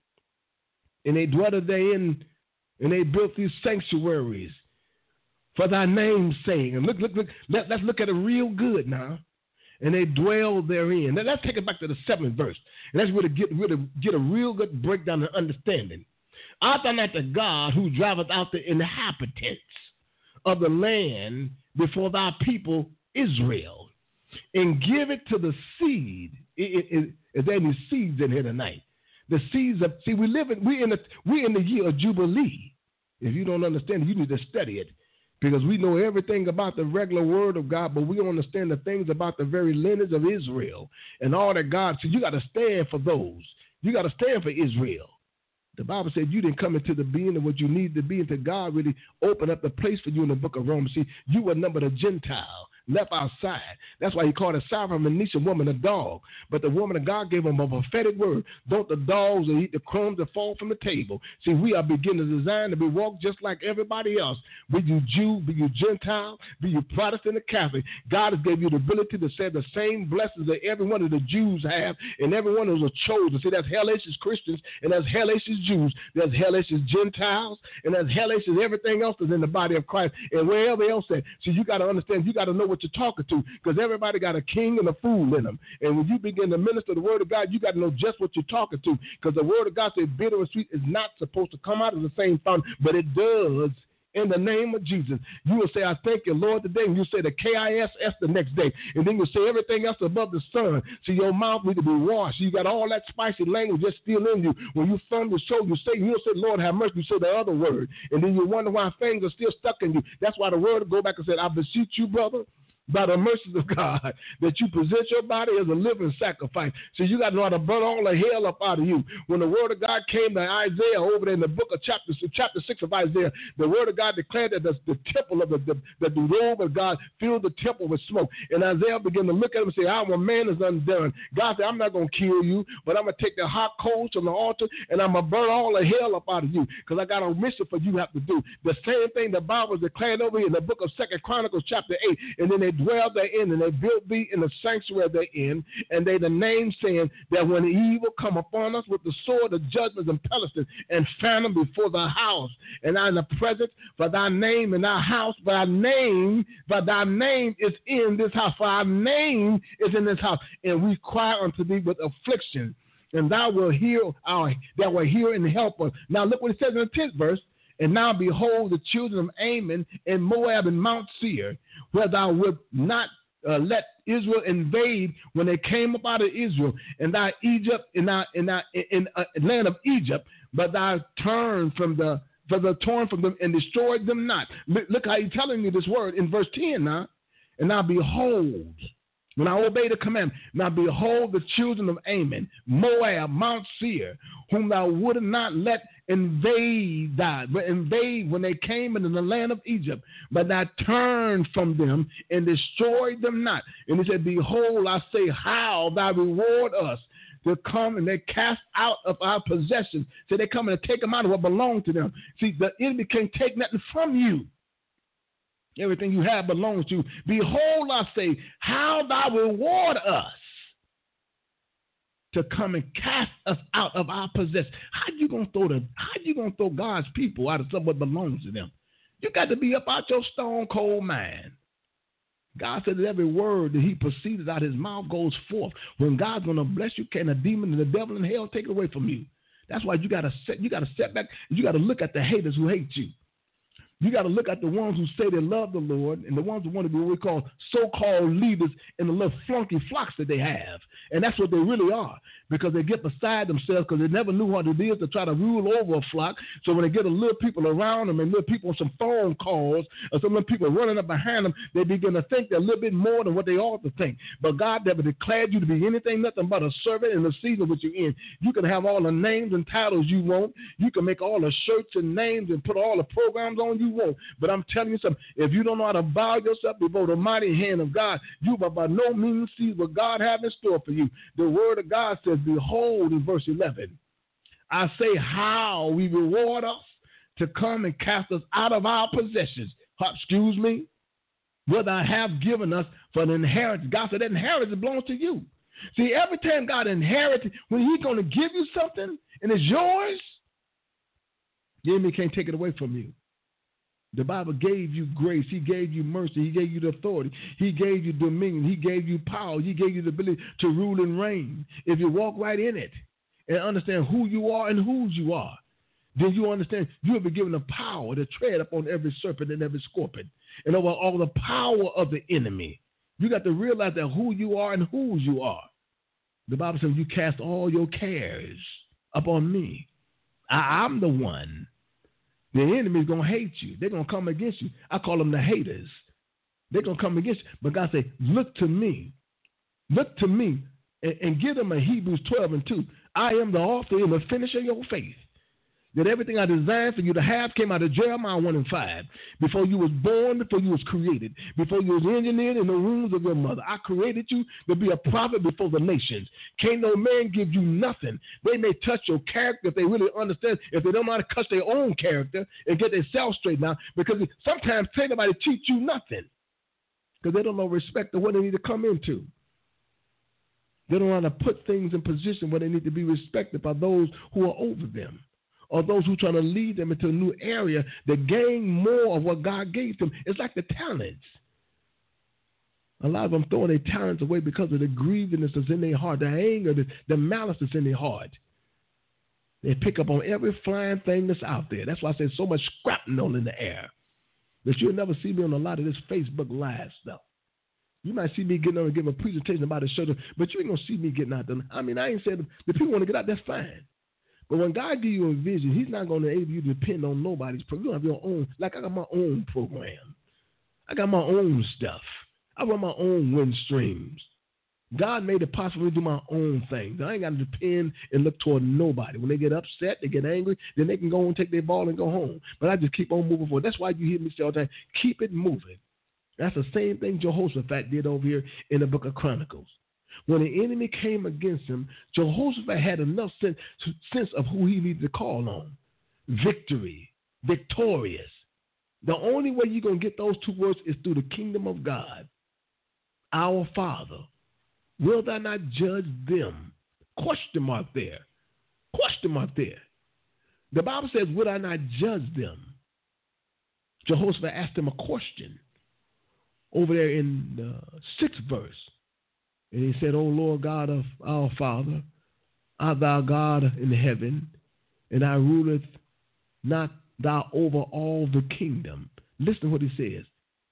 C: and they dwelled therein, and they built these sanctuaries for thy name's sake. And look, look, look, let, let's look at it real good now. And they dwell therein. Now, let's take it back to the seventh verse. And let's really get, really get a real good breakdown and understanding. Art thou not the God who driveth out the inhabitants of the land before thy people Israel, and give it to the seed? Is, is, is there any seeds in here tonight? The seeds of, see, we live in, we in the, we in the year of Jubilee. If you don't understand it, you need to study it. Because we know everything about the regular word of God, but we don't understand the things about the very lineage of Israel and all that God said. So you got to stand for those. You got to stand for Israel. The Bible said you didn't come into the being of what you need to be until God really opened up the place for you in the book of Romans. See, you were numbered a Gentile, left outside. That's why he called a Syrophoenician woman a dog. But the woman of God gave him a prophetic word. Don't the dogs eat the crumbs that fall from the table. See, we are beginning to design to be walked just like everybody else. Be you Jew, be you Gentile, be you Protestant or Catholic. God has gave you the ability to say the same blessings that every one of the Jews have, and every one of those are chosen. See, that's hellacious Christians, and that's hellacious Jews. There's hellacious Gentiles, and there's hellacious everything else that's in the body of Christ, and wherever else at. So you got to understand, you got to know what you're talking to, because everybody got a king and a fool in them. And when you begin to minister the word of God, you got to know just what you're talking to, because the word of God says bitter and sweet is not supposed to come out of the same fountain, but it does. In the name of Jesus, you will say, I thank you, Lord, today. And you say the K I S S the next day. And then you say everything else above the sun. So your mouth needs to be washed. You got all that spicy language just still in you. When you thumb your shoulder, you say, you'll say, Lord, have mercy. You say the other word. And then you wonder why things are still stuck in you. That's why the word will go back and say, I beseech you, brother, by the mercies of God, that you present your body as a living sacrifice. So you got to know how to burn all the hell up out of you. When the word of God came to Isaiah over there in the book of chapter, chapter six of Isaiah, the word of God declared that the, the temple of the, the, the, the robe of God filled the temple with smoke. And Isaiah began to look at him and say, our man is undone. God said, I'm not going to kill you, but I'm going to take the hot coals from the altar and I'm going to burn all the hell up out of you, because I got a mission for you have to do. The same thing the Bible declared over here in the book of Second Chronicles chapter eight. And then they dwell therein, and they built thee in the sanctuary therein, and they the name saying that when evil come upon us with the sword of judgments and pestilence and famine before thy house, and I in the presence for thy name in thy house, for thy name, for thy name is in this house, for our name is in this house, and we cry unto thee with affliction, and thou wilt hear our, thou wilt hear and help us. Now look what it says in the tenth verse. And now behold, the children of Ammon and Moab and Mount Seir, where thou wilt not uh, let Israel invade when they came up out of Israel, and thou Egypt, in thy in thy in, uh, land of Egypt, but thou turned from the for the torn from them and destroyed them not. Look, look how he's telling you this word in verse ten now. And now behold, when I obey the commandment, now behold the children of Ammon, Moab, Mount Seir, whom thou wouldst not let invade thy, but invade when they came into the land of Egypt, but thou turned from them and destroyed them not. And he said, behold, I say how thou reward us to come and they cast out of our possessions. So they come and take them out of what belonged to them. See, the enemy can't take nothing from you. Everything you have belongs to you. Behold, I say, how thou reward us to come and cast us out of our possession. How you gonna throw the? How you gonna throw God's people out of something that belongs to them? You got to be up out your stone cold mind. God said that every word that He proceeded out of His mouth goes forth. When God's gonna bless you, can a demon and the devil in hell take it away from you? That's why you gotta set. You gotta set back. You gotta look at the haters who hate you. You got to look at the ones who say they love the Lord and the ones who want to be what we call so-called leaders in the little flunky flocks that they have. And that's what they really are, because they get beside themselves because they never knew what it is to try to rule over a flock. So when they get a little people around them and little people on some phone calls or some little people running up behind them, they begin to think they're a little bit more than what they ought to think. But God never declared you to be anything, nothing but a servant in the season which you're in. You can have all the names and titles you want. You can make all the shirts and names and put all the programs on you want. But I'm telling you something, if you don't know how to bow yourself before the mighty hand of God, you will by no means see what God has in store for you. The word of God says, behold, in verse eleven, I say how we reward us to come and cast us out of our possessions. Excuse me, what I have given us for an inheritance. God said that inheritance belongs to you. See, every time God inherits, when He's going to give you something and it's yours, the enemy can't take it away from you. The Bible gave you grace. He gave you mercy. He gave you the authority. He gave you dominion. He gave you power. He gave you the ability to rule and reign. If you walk right in it and understand who you are and whose you are, then you understand you will be given the power to tread upon every serpent and every scorpion and over all the power of the enemy. You got to realize that who you are and whose you are. The Bible says you cast all your cares upon me. I, I'm the one. The enemy is going to hate you. They're going to come against you. I call them the haters. They're going to come against you. But God said, look to me. Look to me and, and give them a Hebrews twelve and two. I am the author and the finisher of your faith. That everything I designed for you to have came out of Jeremiah one and five. Before you was born, before you was created, before you was engineered in the wombs of your mother, I created you to be a prophet before the nations. Can't no man give you nothing. They may touch your character if they really understand, if they don't know how to touch their own character and get themselves straightened out. Because sometimes can't nobody teach you nothing because they don't know respect of what they need to come into. They don't know how to put things in position where they need to be respected by those who are over them, or those who are trying to lead them into a new area that gain more of what God gave them. It's like the talents. A lot of them throwing their talents away because of the grievousness that's in their heart, the anger, the, the malice that's in their heart. They pick up on every flying thing that's out there. That's why I say so much shrapnel in the air. That you'll never see me on a lot of this Facebook Live stuff. You might see me getting on and give a presentation about a show, but you ain't going to see me getting out there. I mean, I ain't said the people want to get out, that's fine. But when God gives you a vision, he's not going to enable you to depend on nobody's program. You have your own. Like I got my own program. I got my own stuff. I run my own wind streams. God made it possible to do my own thing. I ain't got to depend and look toward nobody. When they get upset, they get angry, then they can go and take their ball and go home. But I just keep on moving forward. That's why you hear me say all the time, keep it moving. That's the same thing Jehoshaphat did over here in the book of Chronicles. When the enemy came against him, Jehoshaphat had enough sense, sense of who he needed to call on. Victory, victorious. The only way you're going to get those two words is through the kingdom of God. Our Father, will thou not judge them? Question mark there. Question mark there. The Bible says, will I not judge them? Jehoshaphat asked him a question over there in the sixth verse. And he said, O Lord God of our Father, art thou God in heaven, and I ruleth not thou over all the kingdom. Listen to what he says.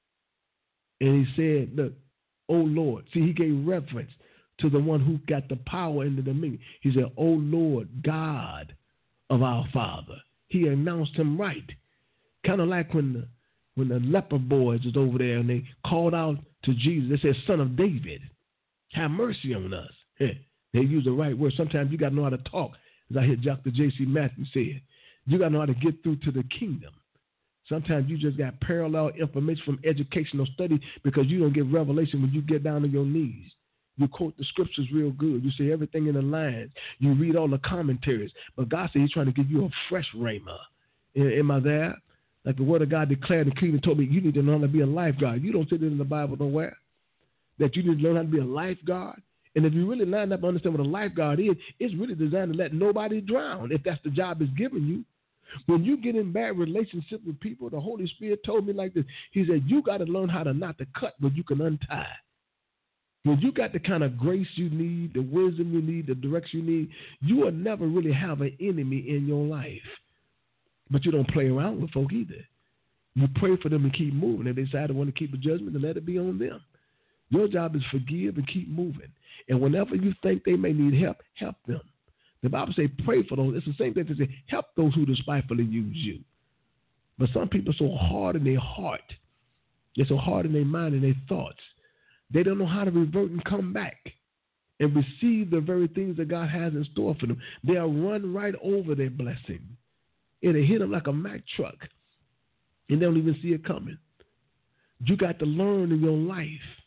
C: And he said, look, O Lord. See, he gave reference to the one who got the power and the dominion. He said, O Lord God of our Father. He announced him right. Kind of like when the, when the leper boys was over there and they called out to Jesus. They said, Son of David, have mercy on us. They use the right word. Sometimes you got to know how to talk. As I hear Doctor J C Matthews say, you got to know how to get through to the kingdom. Sometimes you just got parallel information from educational study because you don't get revelation when you get down on your knees. You quote the scriptures real good. You say everything in the lines. You read all the commentaries. But God said he's trying to give you a fresh rhema. Am I there? Like the word of God declared and clearly told me, you need to learn how to be a lifeguard. You don't see it in the Bible nowhere. That you need to learn how to be a lifeguard. And if you really line up and understand what a lifeguard is, it's really designed to let nobody drown if that's the job it's given you. When you get in bad relationship with people, the Holy Spirit told me like this. He said, you got to learn how to not to cut, but you can untie. When you got the kind of grace you need, the wisdom you need, the direction you need, you will never really have an enemy in your life. But you don't play around with folk either. You pray for them and keep moving. If they decide to want to keep a judgment, then let it be on them. Your job is forgive and keep moving. And whenever you think they may need help, help them. The Bible says pray for those. It's the same thing to say help those who despitefully use you. But some people are so hard in their heart. They're so hard in their mind and their thoughts. They don't know how to revert and come back and receive the very things that God has in store for them. They'll run right over their blessing. It'll hit them like a Mack truck. And they don't even see it coming. You got to learn in your life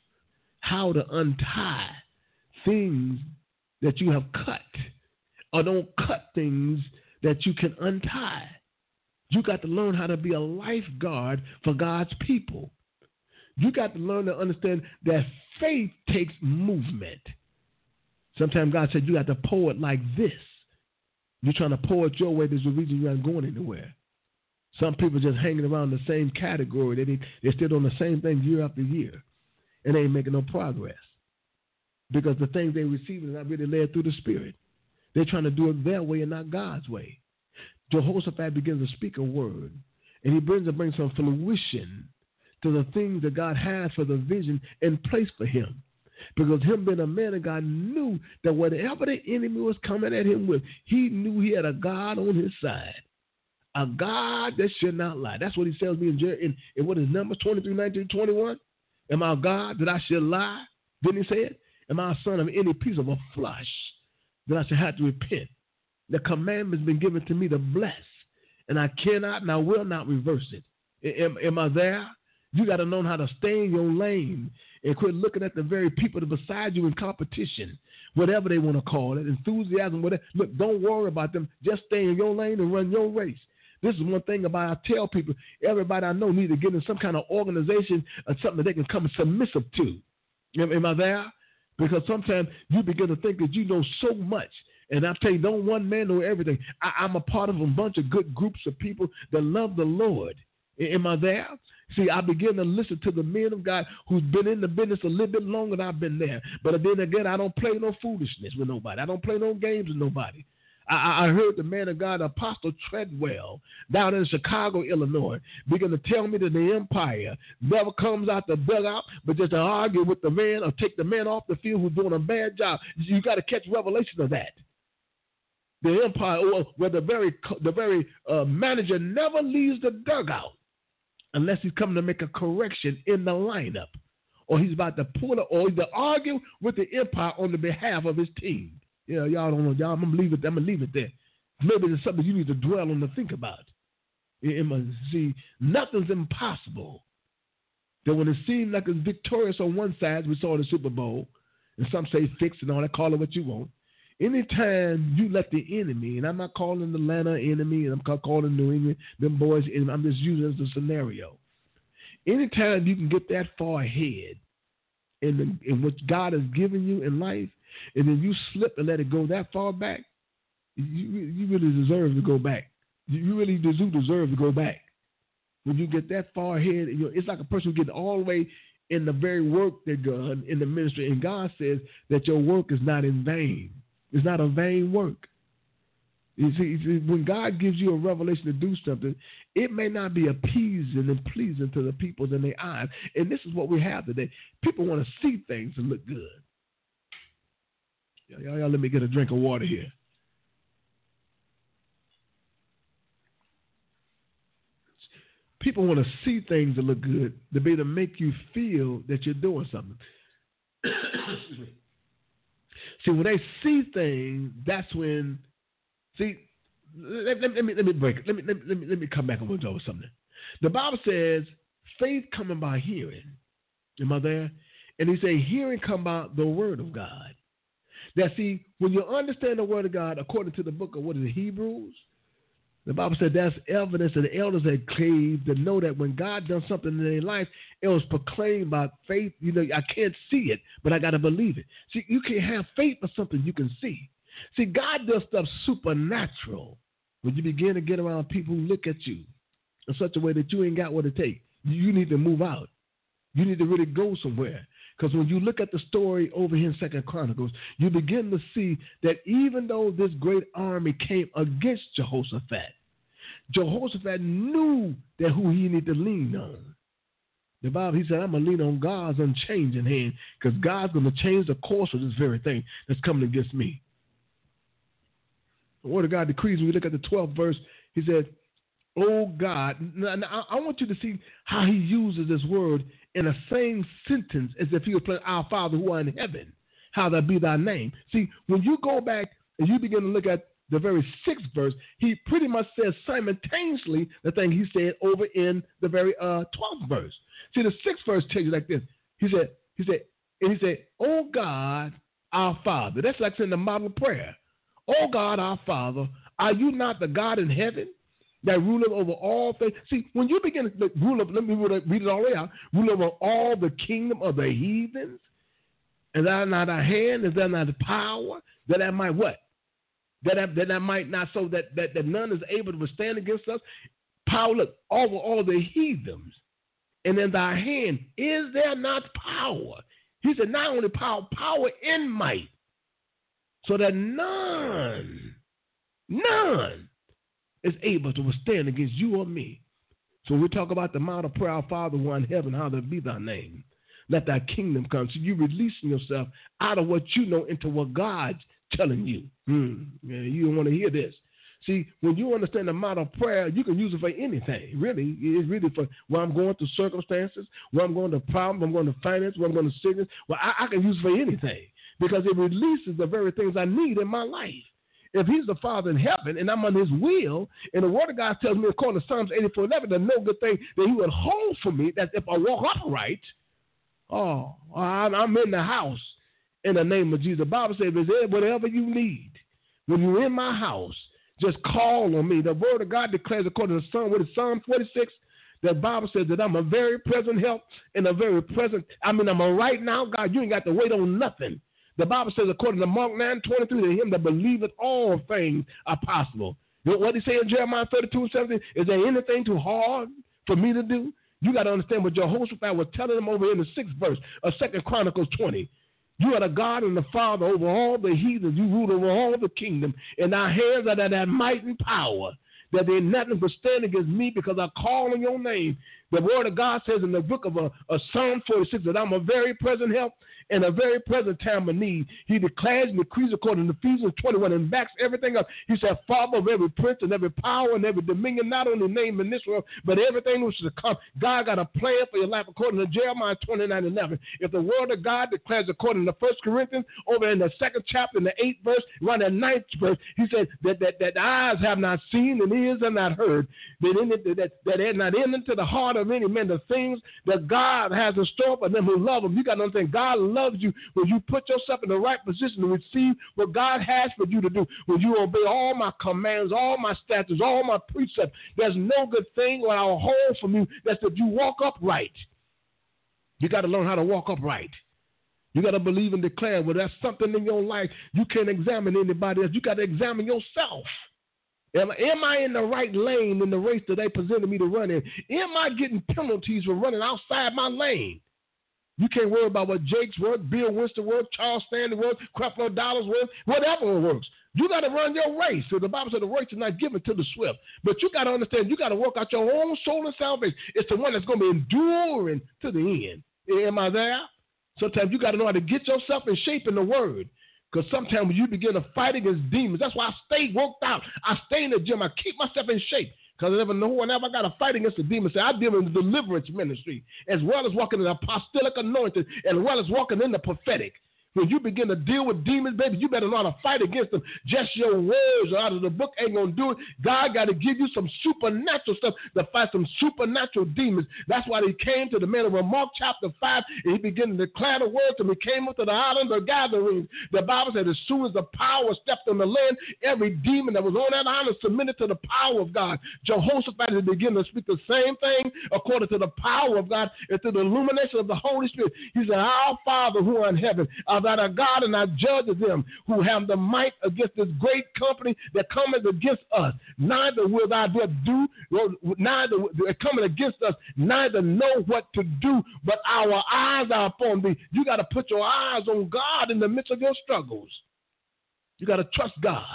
C: how to untie things that you have cut. Or don't cut things that you can untie. You got to learn how to be a lifeguard for God's people. You got to learn to understand that faith takes movement. Sometimes God said you got to pour it like this. You're trying to pour it your way. There's a reason you aren't going anywhere. Some people just hanging around the same category. They, they're still doing the same thing year after year. And they ain't making no progress. Because the things they receive are not really led through the Spirit. They're trying to do it their way and not God's way. Jehoshaphat begins to speak a word, and he brings to bring some fruition to the things that God has for the vision in place for him. Because him being a man of God knew that whatever the enemy was coming at him with, he knew he had a God on his side. A God that should not lie. That's what he tells me in, in, in what is Numbers twenty-three, nineteen, twenty-one. Am I a God that I should lie? Didn't he say it? Am I a son of any piece of a flesh that I should have to repent? The commandment has been given to me to bless, and I cannot and I will not reverse it. Am, am I there? You got to know how to stay in your lane and quit looking at the very people that beside you in competition, whatever they want to call it, enthusiasm, whatever. Look, don't worry about them. Just stay in your lane and run your race. This is one thing about I tell people, everybody I know need to get in some kind of organization or something that they can come submissive to. Am, am I there? Because sometimes you begin to think that you know so much. And I tell you, don't one man know everything. I, I'm a part of a bunch of good groups of people that love the Lord. Am I there? See, I begin to listen to the men of God who's been in the business a little bit longer than I've been there. But then again, I don't play no foolishness with nobody. I don't play no games with nobody. I, I heard the man of God, Apostle Treadwell, down in Chicago, Illinois, begin to tell me that the empire never comes out the dugout, but just to argue with the man or take the man off the field who's doing a bad job. You got to catch revelation of that. The empire, or where the very the very uh, manager never leaves the dugout unless he's coming to make a correction in the lineup, or he's about to pull it, or to argue with the empire on the behalf of his team. Yeah, y'all don't know. Y'all, I'm gonna leave it. I'm gonna leave it there. Maybe it's something you need to dwell on to think about. See, nothing's impossible. That when it seemed like it's victorious on one side, we saw the Super Bowl, and some say fixed and all that. Call it what you want. Anytime you let the enemy, and I'm not calling the Atlanta enemy, and I'm calling New England, them boys, and I'm just using it as a scenario. Anytime you can get that far ahead in, the, in what God has given you in life, and then you slip and let it go that far back, you, you really deserve to go back. You really do deserve to go back. When you get that far ahead, you know, it's like a person who gets all the way in the very work they're done in the ministry, and God says that your work is not in vain. It's not a vain work. You see, you see, when God gives you a revelation to do something, it may not be appeasing and pleasing to the people in their eyes. And this is what we have today. People want to see things and look good. Y'all, y'all let me get a drink of water here. People want to see things that look good to be to make you feel that you're doing something. See, when they see things, that's when. See, let, let, let me let me break it. Let me let me let me, let me come back and go over something. The Bible says, "Faith coming by hearing." Am I there? And he say, "Hearing come by the word of God." That see, when you understand the word of God, according to the book of what is it, Hebrews, the Bible said that's evidence that the elders had claimed to know that when God done something in their life, it was proclaimed by faith. You know, I can't see it, but I got to believe it. See, you can't have faith for something you can see. See, God does stuff supernatural when you begin to get around people who look at you in such a way that you ain't got what it takes. You need to move out. You need to really go somewhere. Because when you look at the story over here in Second Chronicles, you begin to see that even though this great army came against Jehoshaphat, Jehoshaphat knew that who he needed to lean on. The Bible, he said, I'm going to lean on God's unchanging hand because God's going to change the course of this very thing that's coming against me. The word of God decrees, when we look at the twelfth verse, he said, oh God. Now, now, I want you to see how he uses this word in the same sentence as if he was playing our Father who art in heaven, how that be thy name. See, when you go back and you begin to look at the very sixth verse, he pretty much says simultaneously the thing he said over in the very uh, twelfth verse. See, the sixth verse tells you like this. He said, he said, and he said, oh God, our Father. That's like in the model prayer. Oh God, our Father, are you not the God in heaven that ruleth over all things? See, when you begin to rule over, let me read it all the way out, rule over all the kingdom of the heathens, is that not a hand, is that not a power, that that might what? That that, that, that might not, so that, that, that none is able to withstand against us. Power, look, over all the heathens, and in thy hand, is there not power? He said, not only power, power in might, so that none, none is able to withstand against you or me. So we talk about the model prayer, our Father who art in heaven, hallowed be thy name. Let thy kingdom come. So you're releasing yourself out of what you know into what God's telling you. Hmm. Yeah, you don't want to hear this. See, when you understand the model prayer, you can use it for anything. Really, it's really for where I'm going through circumstances, where I'm going to problems, I'm going to finance, where I'm going to sickness. Well, I, I can use it for anything because it releases the very things I need in my life. If he's the Father in heaven and I'm on his will, and the word of God tells me, according to Psalms eighty-four eleven, there's no good thing that he would hold for me, that if I walk upright, oh, I'm in the house in the name of Jesus. The Bible says, whatever you need, when you're in my house, just call on me. The word of God declares, according to Psalm, what is Psalm forty-six, the Bible says that I'm a very present help and a very present, I mean, I'm a right now, God, you ain't got to wait on nothing. The Bible says, according to Mark nine twenty-three, to him that believeth all things are possible. What did he say in Jeremiah thirty-two seventeen? Is there anything too hard for me to do? You got to understand what Jehoshaphat was telling them over in the sixth verse of Second Chronicles twenty. You are the God and the Father over all the heathens. You rule over all the kingdom. And our hands are that might and power, that there nothing but stand against me because I call on your name. The word of God says in the book of, uh, of Psalm forty-six that I'm a very present help in a very present time of need. He declares and decrees according to Ephesians twenty-one and backs everything up. He said, Father of every prince and every power and every dominion, not only name in this world, but everything which is to come. God got a plan for your life according to Jeremiah twenty-nine eleven. If the word of God declares according to First Corinthians, over in the second chapter, in the eighth verse, around the ninth verse, he said that, that, that eyes have not seen and ears have not heard, that, in it, that, that had not entered into the heart of any man the things that God has in store for them who love him. You got to understand, God loves you when you put yourself in the right position to receive what God has for you to do. When you obey all my commands, all my statutes, all my precepts, there's no good thing that I'll hold from you that's that you walk upright. You got to learn how to walk upright. You got to believe and declare, well, that's something in your life. You can't examine anybody else. You got to examine yourself. Am, am I in the right lane in the race that they presented me to run in? Am I getting penalties for running outside my lane? You can't worry about what Jake's work, Bill Winston work, Charles Stanley work, Creflo Dollar's work, whatever works. You got to run your race. So the Bible said the race is not given to the swift. But you got to understand, you got to work out your own soul and salvation. It's the one that's going to be enduring to the end. Am I there? Sometimes you got to know how to get yourself in shape in the word. Because sometimes when you begin to fight against demons, that's why I stay worked out. I stay in the gym. I keep myself in shape. Because I never know whenever I got to fight against the demons. I deal in the deliverance ministry as well as walking in the apostolic anointing as well as walking in the prophetic. When you begin to deal with demons, baby, you better know how to fight against them. Just your words out of the book ain't going to do it. God got to give you some supernatural stuff to fight some supernatural demons. That's why he came to the man of Mark chapter five, and he began to declare the words, and he came up to the island of Gadarene. The Bible said as soon as the power stepped on the land, every demon that was on that island submitted to the power of God. Jehoshaphat had begun to speak the same thing according to the power of God and through the illumination of the Holy Spirit. He said, our Father who are in heaven, that are God and our judges them who have the might against this great company that cometh against us. Neither will thy death do, neither coming against us, neither know what to do, but our eyes are upon thee. You got to put your eyes on God in the midst of your struggles. You got to trust God.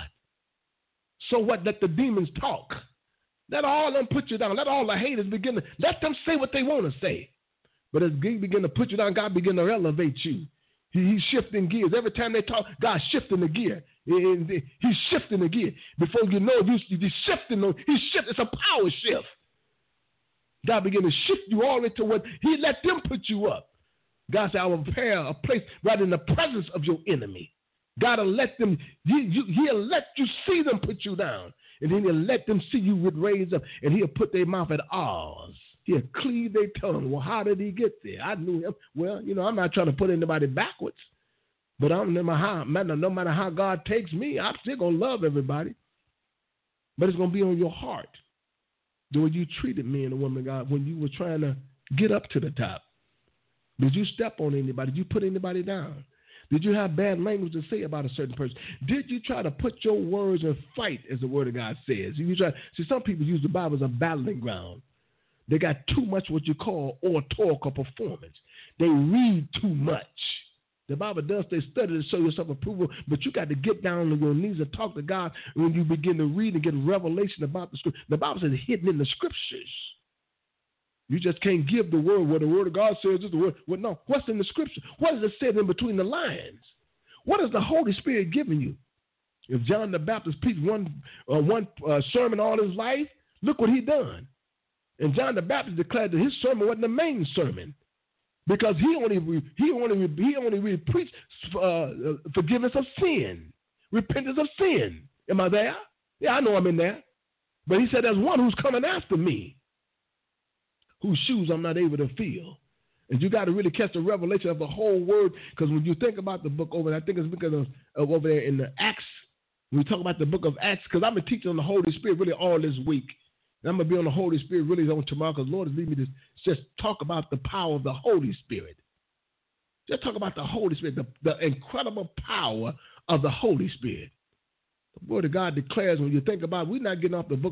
C: So what? Let the demons talk. Let all them put you down. Let all the haters begin to, let them say what they want to say. But as they begin to put you down, God begin to elevate you. He, he's shifting gears. Every time they talk, God's shifting the gear. He's shifting the gear. Before you know it, he's shifting. He's shifting. It's a power shift. God began to shift you all into what he let them put you up. God said, I will prepare a place right in the presence of your enemy. God will let them, he, you, he'll let you see them put you down. And then he'll let them see you with raise up. And he'll put their mouth at ours. He'll cleave their tongue. Well, how did he get there? I knew him. Well, you know, I'm not trying to put anybody backwards. But I'm, no, matter how, no matter how God takes me, I'm still going to love everybody. But it's going to be on your heart. The way you treated me and the woman of God when you were trying to get up to the top. Did you step on anybody? Did you put anybody down? Did you have bad language to say about a certain person? Did you try to put your words and fight, as the word of God says? You try, see, some people use the Bible as a battling ground. They got too much what you call oratorical performance. They read too much. The Bible does say study to show yourself approval, but you got to get down on your knees and talk to God when you begin to read and get revelation about the scripture. The Bible says it's hidden in the scriptures. You just can't give the word what the word of God says is the word. Well, no, what's in the scripture? What is it said in between the lines? What is the Holy Spirit giving you? If John the Baptist preached one, uh, one uh, sermon all his life, look what he done. And John the Baptist declared that his sermon wasn't the main sermon because he only he only he only really preached uh, forgiveness of sin, repentance of sin. Am I there? Yeah, I know I'm in there. But he said, "There's one who's coming after me, whose shoes I'm not able to feel." And you got to really catch the revelation of the whole word, because when you think about the book over there, I think it's because of, of over there in the Acts. When we talk about the book of Acts, because I've been teaching on the Holy Spirit really all this week. And I'm going to be on the Holy Spirit really on tomorrow because the Lord is leading me to just talk about the power of the Holy Spirit. Just talk about the Holy Spirit, the, the incredible power of the Holy Spirit. The Word of God declares, when you think about it, we're not getting off the book of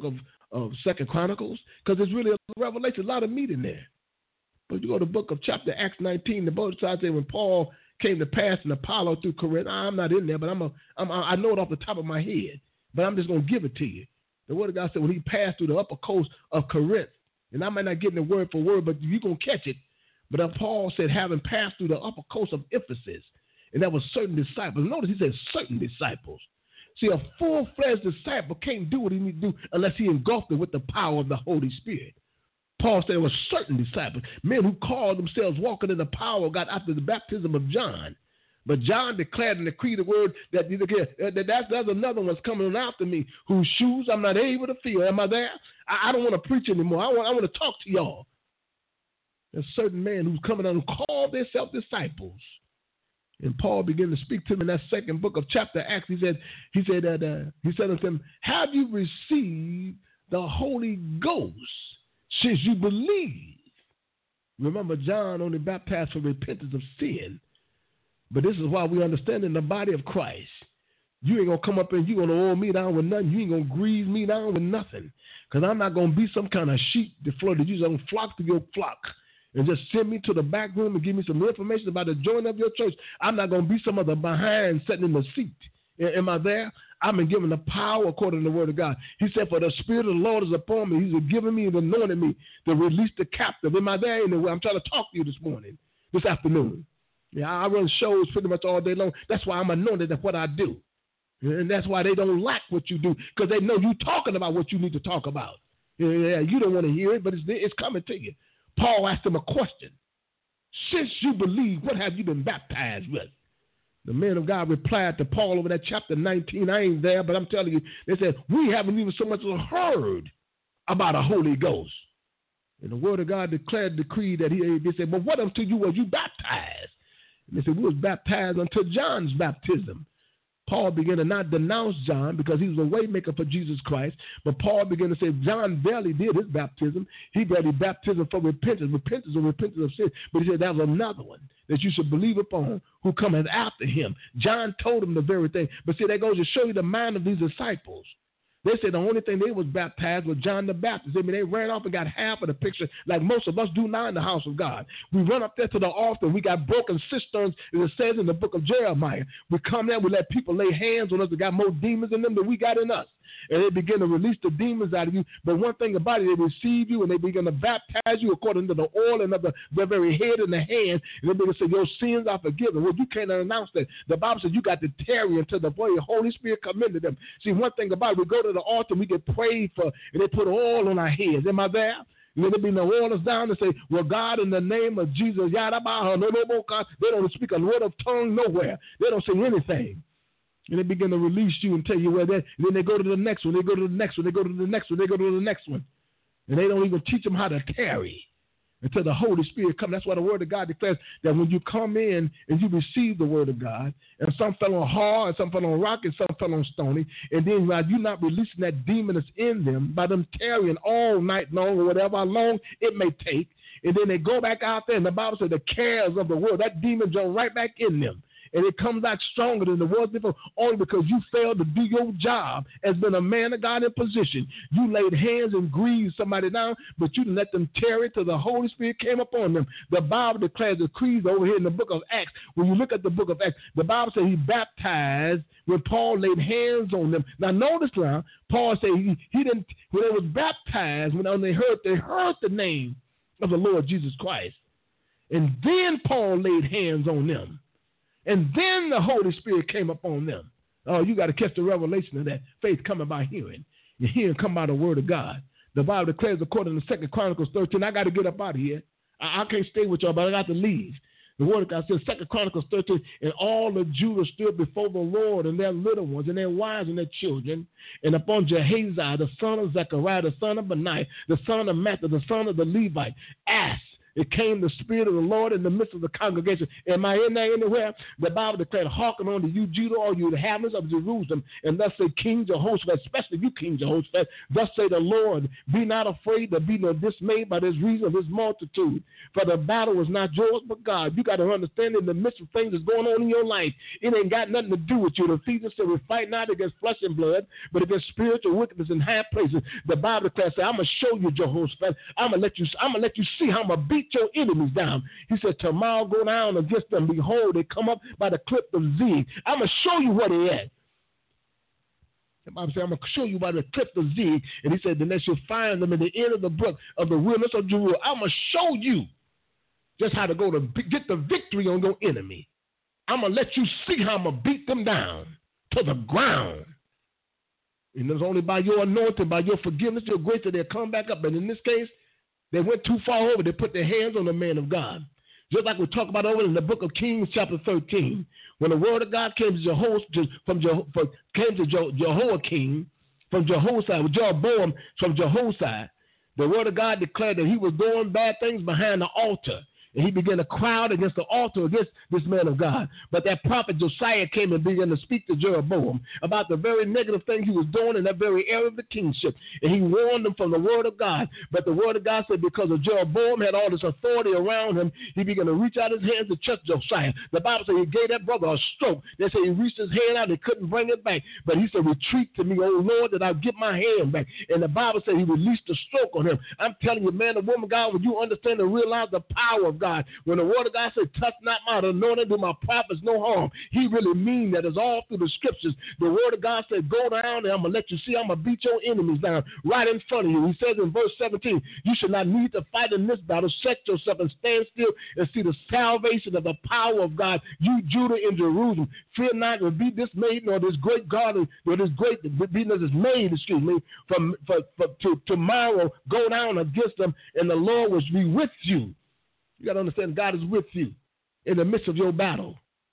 C: of Second Chronicles, because it's really a revelation, a lot of meat in there. But you go to the book of chapter Acts nineteen, the both sides say when Paul came to pass in Apollo through Corinth. I'm not in there, but I'm a, I'm, I know it off the top of my head, but I'm just going to give it to you. The word of God said when he passed through the upper coast of Corinth, and I might not get the word for word, but you're going to catch it. But then Paul said, having passed through the upper coast of Ephesus, and there were certain disciples. Notice he said certain disciples. See, a full-fledged disciple can't do what he needs to do unless he engulfed it with the power of the Holy Spirit. Paul said there were certain disciples, men who called themselves walking in the power of God after the baptism of John. But John declared and decreed the word that, that that's, that's another one's coming after me, whose shoes I'm not able to feel. Am I there? I, I don't want to preach anymore. I want, I want to talk to y'all. There's certain men who's coming out and call themselves disciples. And Paul began to speak to them in that second book of chapter Acts. He said, he said that uh, he said unto them, have you received the Holy Ghost since you believe? Remember, John only baptized for repentance of sin. But this is why we understand in the body of Christ, you ain't going to come up and you're going to oil me down with nothing. You ain't going to grease me down with nothing. Because I'm not going to be some kind of sheep that flow that you're going to flock to your flock and just send me to the back room and give me some information about the joint of your church. I'm not going to be some other behind sitting in the seat. Am I there? I've been given the power according to the word of God. He said, for the Spirit of the Lord is upon me. He's given me and anointed me to release the captive. Am I there? Anyway, I'm trying to talk to you this morning, this afternoon. Yeah, I run shows pretty much all day long. That's why I'm anointed at what I do. And that's why they don't like what you do, because they know you're talking about what you need to talk about. Yeah, you don't want to hear it, but it's, it's coming to you. Paul asked him a question. Since you believe, what have you been baptized with? The man of God replied to Paul over that chapter nineteen. I ain't there, but I'm telling you, they said, we haven't even so much as heard about a Holy Ghost. And the word of God declared, decreed that he, they said, but what unto you was you baptized? And they said, we was baptized until John's baptism. Paul began to not denounce John because he was a way maker for Jesus Christ. But Paul began to say John barely did his baptism. He barely baptism for repentance, repentance and repentance of sin. But he said that was another one that you should believe upon who cometh after him. John told him the very thing. But see, that goes to show you the mind of these disciples. They said the only thing they was baptized was John the Baptist. I mean, they ran off and got half of the picture like most of us do now in the house of God. We run up there to the altar. We got broken cisterns, as it says in the book of Jeremiah. We come there, we let people lay hands on us that got more demons in them than we got in us. And they begin to release the demons out of you. But one thing about it, they receive you and they begin to baptize you according to the oil and of the, their very head and the hand. And they begin to say, your sins are forgiven. Well, you can't announce that. The Bible says you got to tarry until the Holy Spirit come into them. See, one thing about it, we go to the altar, we get prayed for, and they put oil on our heads. Am I there? And then there be no oil down and say, well, God, in the name of Jesus, yada, they don't speak a word of tongue nowhere. They don't say anything. And they begin to release you and tell you where they're. And then they go to the next one. They go to the next one. They go to the next one. They go to the next one. And they don't even teach them how to tarry until the Holy Spirit comes. That's why the Word of God declares that when you come in and you receive the Word of God, and some fell on hard, and some fell on rock, and some fell on stony, and then while you're not releasing that demon that's in them by them tarrying all night long or whatever, how long it may take, and then they go back out there, and the Bible says the cares of the world, that demon jump right back in them. And it comes out stronger than it was before, only because you failed to do your job as being a man of God in position. You laid hands and grieved somebody down, but you let them tarry till the Holy Spirit came upon them. The Bible declares the creeds over here in the book of Acts. When you look at the book of Acts, the Bible says he baptized when Paul laid hands on them. Now notice now, Paul said he, he didn't, when they was baptized, when they heard, they heard the name of the Lord Jesus Christ. And then Paul laid hands on them. And then the Holy Spirit came upon them. Oh, you got to catch the revelation of that. Faith coming by hearing. And hearing come by the word of God. The Bible declares according to Second Chronicles thirteen. I got to get up out of here. I, I can't stay with y'all, but I got to leave. The word of God says, Second Chronicles thirteen, and all of Judah stood before the Lord, and their little ones, and their wives, and their children, and upon Jehaziah, the son of Zechariah, the son of Benaiah, the son of Matthias, the son of the Levite, asked, It came the Spirit of the Lord in the midst of the congregation. Am I in there anywhere? The Bible declared, hearken unto you, Judah, all you inhabitants of Jerusalem, and thus say King Jehoshaphat, especially you, King Jehoshaphat, thus say the Lord, be not afraid, to be not dismayed by this reason of this multitude. For the battle is not yours, but God. You got to understand in the midst of things that's going on in your life, it ain't got nothing to do with you. The Ephesians said we fight not against flesh and blood, but against spiritual wickedness in high places. The Bible declares, I'm going to show you, Jehoshaphat. I'm going to let you, I'm going to let you see how I'm going to beat your enemies down. He said, tomorrow go down against them. Behold, they come up by the cliff of Zee. I'm going to show you where they at. The Bible said, I'm going to show you by the cliff of Zee. And he said, then they shall find them in the end of the brook of the wilderness of Jerusalem. I'm going to show you just how to go to get the victory on your enemy. I'm going to let you see how I'm going to beat them down to the ground. And it's only by your anointing, by your forgiveness, your grace that they'll come back up. And in this case, they went too far over. They put their hands on the man of God. Just like we talk about over in the book of Kings, chapter thirteen, when the word of God came to Jehoshaphat, from Jeho- came to Je- Jehoiakim, from Jehoshaphat, Jeroboam from Jehoshaphat, the word of God declared that he was doing bad things behind the altar. And he began to crowd against the altar against this man of God. But that prophet Josiah came and began to speak to Jeroboam about the very negative thing he was doing in that very area of the kingship. And he warned them from the word of God. But the word of God said because of Jeroboam had all this authority around him, he began to reach out his hands to touch Josiah. The Bible said he gave that brother a stroke. They said he reached his hand out and couldn't bring it back. But he said, retreat to me, O Lord, that I'll get my hand back. And the Bible said he released a stroke on him. I'm telling you, man and woman, God, when you understand and realize the power of God, when the word of God said, touch not my anointed, do my prophets no harm, he really mean that. It's all through the scriptures. The word of God said, go down and I'm going to let you see, I'm going to beat your enemies down right in front of you. He says in verse seventeen, you should not need to fight in this battle. Set yourself and stand still and see the salvation of the power of God, you Judah in Jerusalem. Fear not or be dismayed, nor this great God, or this great beatness is made, excuse me, from for, for, to tomorrow go down against them, and the Lord will be with you. You got to understand God is with you in the midst of your battle.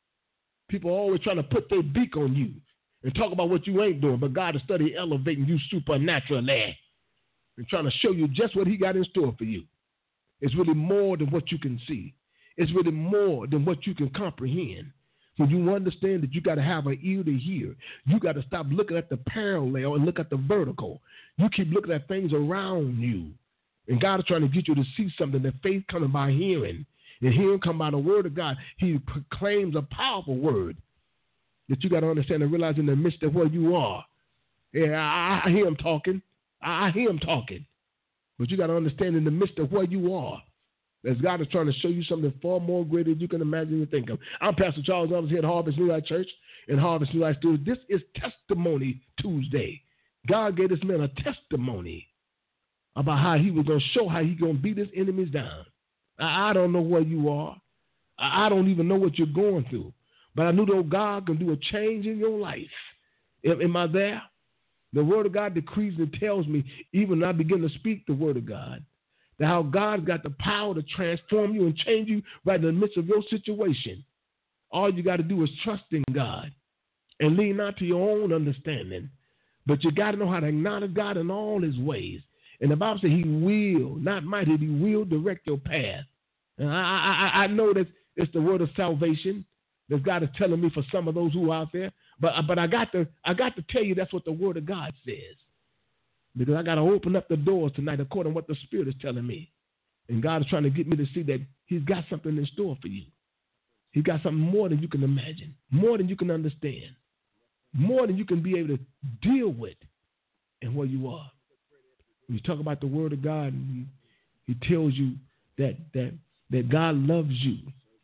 C: People are always trying to put their beak on you and talk about what you ain't doing, but God is studying elevating you supernaturally and trying to show you just what he got in store for you. It's really more than what you can see. It's really more than what you can comprehend. So you understand that you got to have an ear to hear. You got to stop looking at the parallel and look at the vertical. You keep looking at things around you. And God is trying to get you to see something, that faith coming by hearing, and hearing come by the word of God. He proclaims a powerful word that you got to understand and realize in the midst of where you are. Yeah, I, I hear him talking. I, I hear him talking. But you got to understand in the midst of where you are, as God is trying to show you something far more greater than you can imagine and think of. I'm Pastor Charles Evans here at Harvest New Life Church and Harvest New Life Studios. This is Testimony Tuesday. God gave this man a testimony about how he was going to show how he going to beat his enemies down. I, I don't know where you are. I, I don't even know what you're going through. But I knew that God can do a change in your life. Am, am I there? The word of God decrees and tells me, even when I begin to speak the word of God, that how God's got the power to transform you and change you right in the midst of your situation. All you got to do is trust in God and lean not to your own understanding. But you got to know how to acknowledge God in all his ways. And the Bible says he will, not might, he will direct your path. And I, I, I know that it's the word of salvation that God is telling me for some of those who are out there. But, but I got to I got to tell you that's what the word of God says. Because I got to open up the doors tonight according to what the Spirit is telling me. And God is trying to get me to see that he's got something in store for you. He's got something more than you can imagine, more than you can understand, more than you can be able to deal with and where you are. When you talk about the word of God, he, he tells you that, that, that God loves you.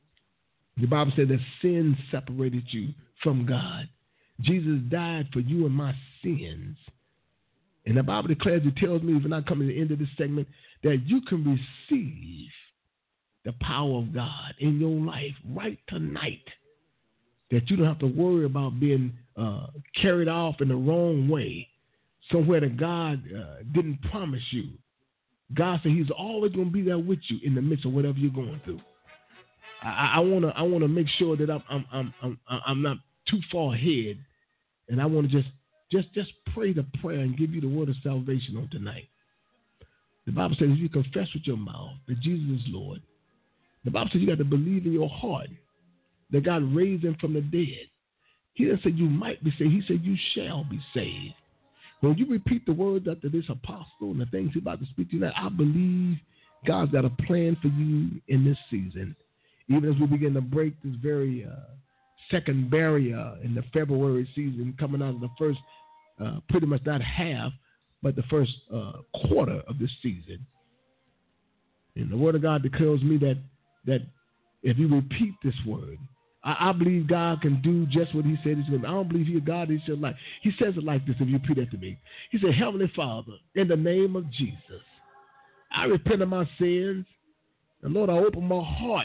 C: The Bible said that sin separated you from God. Jesus died for you and my sins. And the Bible declares, it tells me, when I come to the end of this segment, that you can receive the power of God in your life right tonight. That you don't have to worry about being uh, carried off in the wrong way, somewhere that God uh, didn't promise you. God said he's always going to be there with you in the midst of whatever you're going through. I, I want to I want to make sure that I'm I'm I'm I'm I'm not too far ahead, and I want to just just just pray the prayer and give you the word of salvation on tonight. The Bible says if you confess with your mouth that Jesus is Lord, the Bible says you got to believe in your heart that God raised him from the dead. He didn't say you might be saved. He said you shall be saved. When you repeat the words after this apostle and the things he's about to speak to you now, I believe God's got a plan for you in this season. Even as we begin to break this very uh, second barrier in the February season, coming out of the first, uh, pretty much not half, but the first uh, quarter of this season. And the Word of God declares me that that if you repeat this word, I, I believe God can do just what he said he's going to do. I don't believe he's God in your life. He says it like this, if you repeat that to me. He said, Heavenly Father, in the name of Jesus, I repent of my sins. And Lord, I open my heart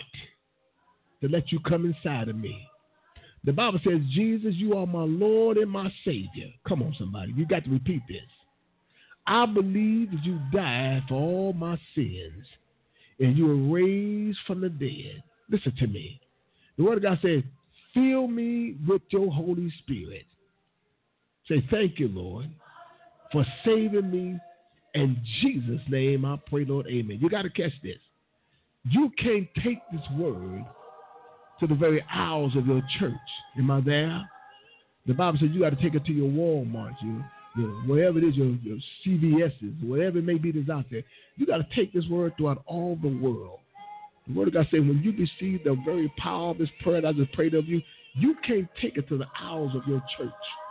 C: to let you come inside of me. The Bible says, Jesus, you are my Lord and my Savior. Come on, somebody. You got to repeat this. I believe that you died for all my sins and you were raised from the dead. Listen to me. The Word of God says, fill me with your Holy Spirit. Say, thank you, Lord, for saving me. In Jesus' name I pray, Lord, amen. You got to catch this. You can't take this word to the very aisles of your church. Am I there? The Bible says you got to take it to your Walmart, you, you know, wherever it is, your, your C V S's, whatever it may be that's out there. You got to take this word throughout all the world. The Word of God says when you receive the very power of this prayer that I just prayed of you, you can't take it to the aisles of your church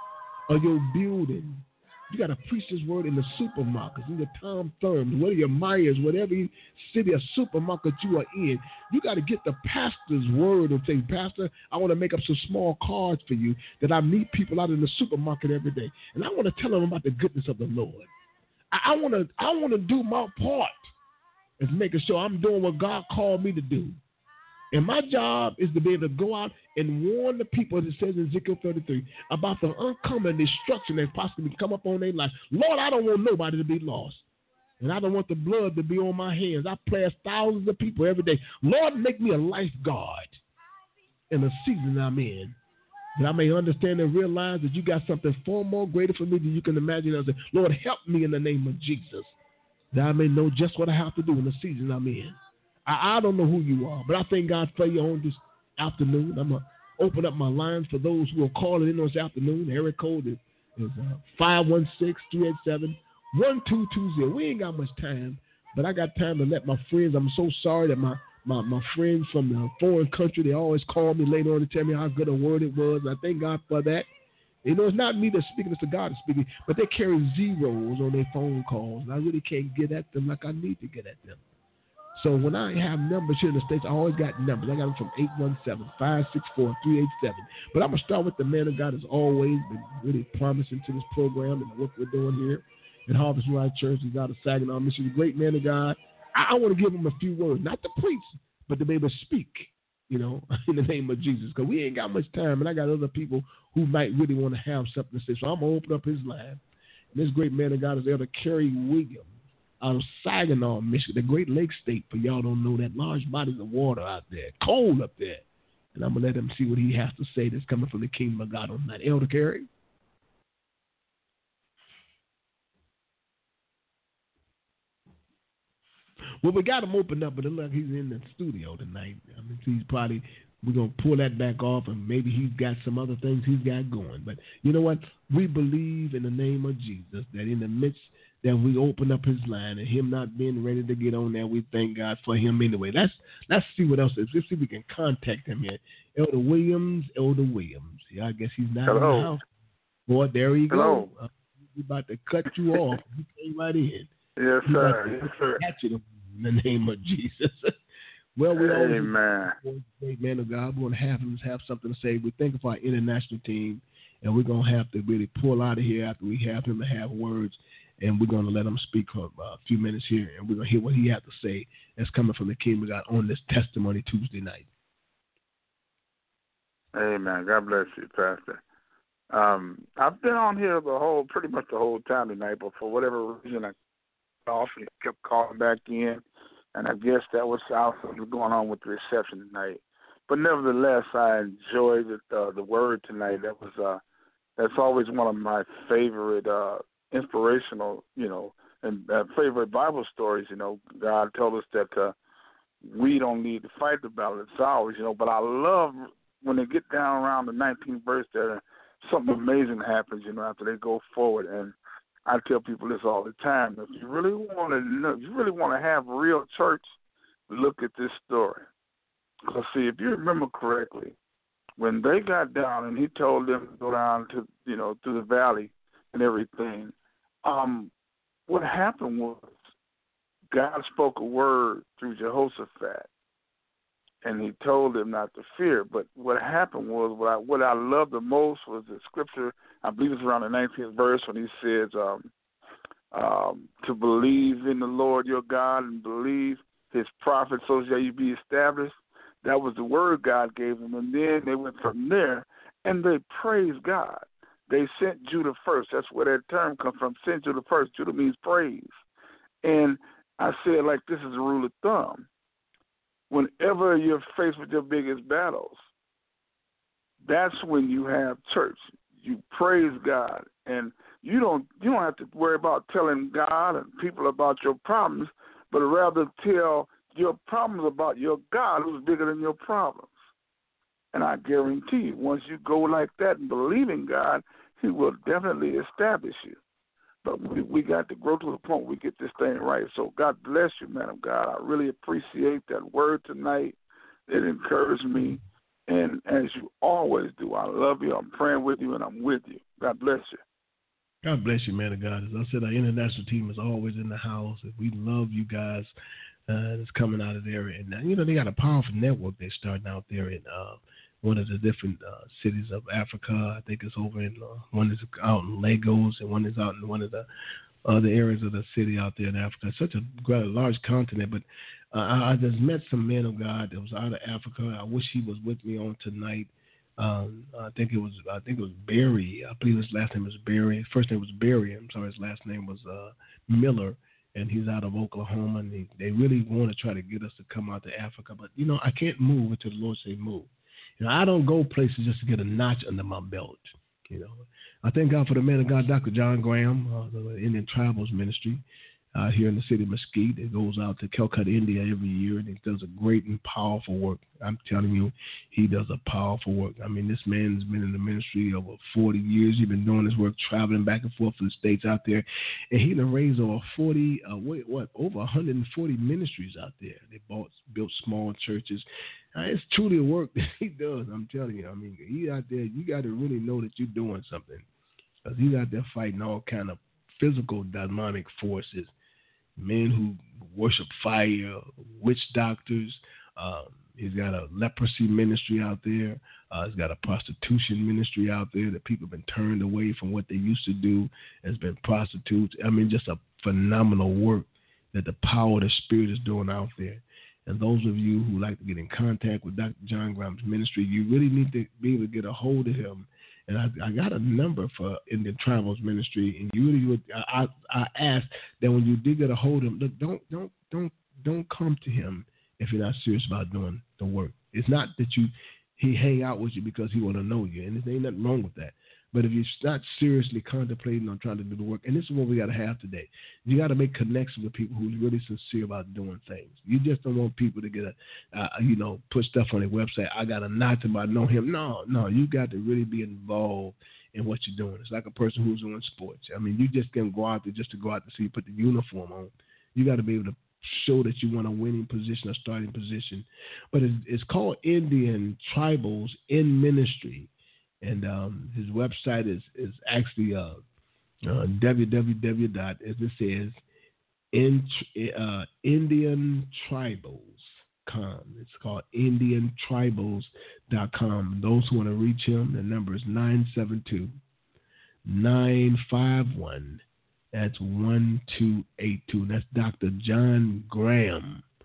C: or your building. You got to preach this word in the supermarkets, in the Tom Thurms, whether you're Myers, whatever city or supermarket you are in. You got to get the pastor's word and say, Pastor, I want to make up some small cards for you that I meet people out in the supermarket every day. And I want to tell them about the goodness of the Lord. I, I want to I want to do my part is making sure I'm doing what God called me to do. And my job is to be able to go out and warn the people, as it says in Ezekiel thirty-three, about the uncommon destruction that possibly come up on their life. Lord, I don't want nobody to be lost. And I don't want the blood to be on my hands. I pledge thousands of people every day. Lord, make me a lifeguard in the season I'm in, that I may understand and realize that you got something far more greater for me than you can imagine. I say, Lord, help me in the name of Jesus, that I may know just what I have to do in the season I'm in. I, I don't know who you are, but I thank God for you on this afternoon. I'm going to open up my lines for those who are calling in on this afternoon. Area code is, is uh, five one six, three eight seven, one two two zero. We ain't got much time, but I got time to let my friends. I'm so sorry that my, my, my friends from the foreign country, they always call me later on to tell me how good a word it was. I thank God for that. You know, it's not me that's speaking, it's the God that's speaking, but they carry zeros on their phone calls, and I really can't get at them like I need to get at them. So when I have numbers here in the States, I always got numbers. I got them from eight one seven, five six four, three eight seven. But I'm going to start with the man of God that's always been really promising to this program and the work we're doing here at Harvest Life Church. He's out of Saginaw, Michigan. A great man of God. I, I want to give him a few words, not to preach, but to be able to speak, you know, in the name of Jesus. Because we ain't got much time, and I got other people who might really want to have something to say. So I'm going to open up his line. And this great man of God is Elder Kerry Williams out of Saginaw, Michigan, the Great Lakes state, for y'all don't know, that large bodies of water out there, cold up there. And I'm going to let him see what he has to say that's coming from the kingdom of God on that. Elder Kerry? Well, we got him opened up, but it looks like he's in the studio tonight. I mean, he's probably, we're going to pull that back off, and maybe he's got some other things he's got going. But you know what? We believe in the name of Jesus that in the midst that we open up his line and him not being ready to get on there, we thank God for him anyway. Let's let's see what else is. Let's see if we can contact him here. Elder Williams, Elder Williams. Yeah, I guess he's not Hello. in the house. Boy, there he goes. Uh, he's about to cut you off. He came right in.
B: Yes,
C: he's
B: sir. Yes, sir.
C: Catch it in the name of Jesus. Well, we always
B: Amen.
C: Great man of God. We want to have him have something to say. We think of our international team, and we're going to have to really pull out of here after we have him to have words. And we're going to let him speak for a few minutes here, and we're going to hear what he has to say that's coming from the kingdom of God on this Testimony Tuesday night.
B: Amen. God bless you, Pastor. Um, I've been on here the whole, pretty much the whole time tonight, but for whatever reason, I often kept calling back in, and I guess that was something going on with the reception tonight. But nevertheless, I enjoyed the, uh, the word tonight. That was uh, that's always one of my favorite. Uh, inspirational, you know, and uh, favorite Bible stories, you know, God told us that uh, we don't need to fight the battle; it's ours, you know. But I love when they get down around the nineteenth verse there, something amazing happens, you know, after they go forward. And I tell people this all the time: if you really want to, know, if you really want to have real church, look at this story. Because see, if you remember correctly, when they got down and he told them to go down to, you know, to the valley and everything, um, what happened was God spoke a word through Jehoshaphat, and he told them not to fear. But what happened was, what I, what I loved the most was the scripture, I believe it's around the nineteenth verse, when he says um, um, to believe in the Lord your God and believe his prophets, so shall you be established. That was the word God gave them. And then they went from there, and they praised God. They sent Judah first. That's where that term comes from, sent Judah first. Judah means praise. And I said, like, this is a rule of thumb. Whenever you're faced with your biggest battles, that's when you have church. You praise God. And you don't you don't have to worry about telling God and people about your problems, but rather tell your problems about your God who's bigger than your problems. And I guarantee you, once you go like that and believe in God, he will definitely establish you. But we, we got to grow to the point where we get this thing right. So God bless you, man of God. I really appreciate that word tonight. It encouraged me. And as you always do, I love you. I'm praying with you, and I'm with you. God bless you.
C: God bless you, man of God. As I said, our international team is always in the house. We love you guys. Uh, that's coming out of there. And, uh, you know, they got a powerful network they're starting out there in uh, one of the different uh, cities of Africa. I think it's over in, uh, one is out in Lagos, and one is out in one of the other areas of the city out there in Africa. It's such a great, large continent. But uh, I, I just met some man of God that was out of Africa. I wish he was with me on tonight. Um, I think it was, I think it was Barry. I believe his last name was Barry. His first name was Barry. I'm sorry, his last name was uh, Miller. And he's out of Oklahoma, and they, they really want to try to get us to come out to Africa. But, you know, I can't move until the Lord say move. You know, I don't go places just to get a notch under my belt, you know. I thank God for the man of God, Doctor John Graham, uh, the Indian Tribals Ministry uh, here in the city of Mesquite. It goes out to Calcutta, India every year, and he does a great and powerful work. I'm telling you, he does a powerful work. I mean, this man's been in the ministry over forty years. He's been doing his work, traveling back and forth to the States out there. And he done raised over forty, uh, wait, what, over one hundred forty ministries out there. They bought, built small churches. Uh, it's truly a work that he does, I'm telling you. I mean, he out there, you got to really know that you're doing something. Because he's out there fighting all kind of physical demonic forces. Men who worship fire, witch doctors. Um, he's got a leprosy ministry out there. Uh, he's got a prostitution ministry out there that people have been turned away from what they used to do has been prostitutes. I mean, just a phenomenal work that the power of the Spirit is doing out there. And those of you who like to get in contact with Doctor John Graham's ministry, you really need to be able to get a hold of him. And I, I got a number for Indian Tribals Ministry, and you really would. I, I asked that when you do get a hold of him, don't don't don't don't come to him if you're not serious about doing the work. It's not that you he hang out with you because he want to know you, and there ain't nothing wrong with that. But if you're not seriously contemplating on trying to do the work, and this is what we got to have today, you got to make connections with people who's really sincere about doing things. You just don't want people to get a, uh, you know, put stuff on their website. I got a nod to him, I know him. No, no, you got to really be involved in what you're doing. It's like a person who's doing sports. I mean, you just can't go out there just to go out to see you put the uniform on. You got to be able to show that you want a winning position, a starting position. But it's, it's called Indian Tribals in Ministry. And um, his website is, is actually uh, uh, w w w dot, as it says, in, uh, Indian Tribals dot com. It's called Indian Tribals dot com. Those who want to reach him, the number is nine seven two, nine five one, that's one two eight two. That's Doctor John Graham.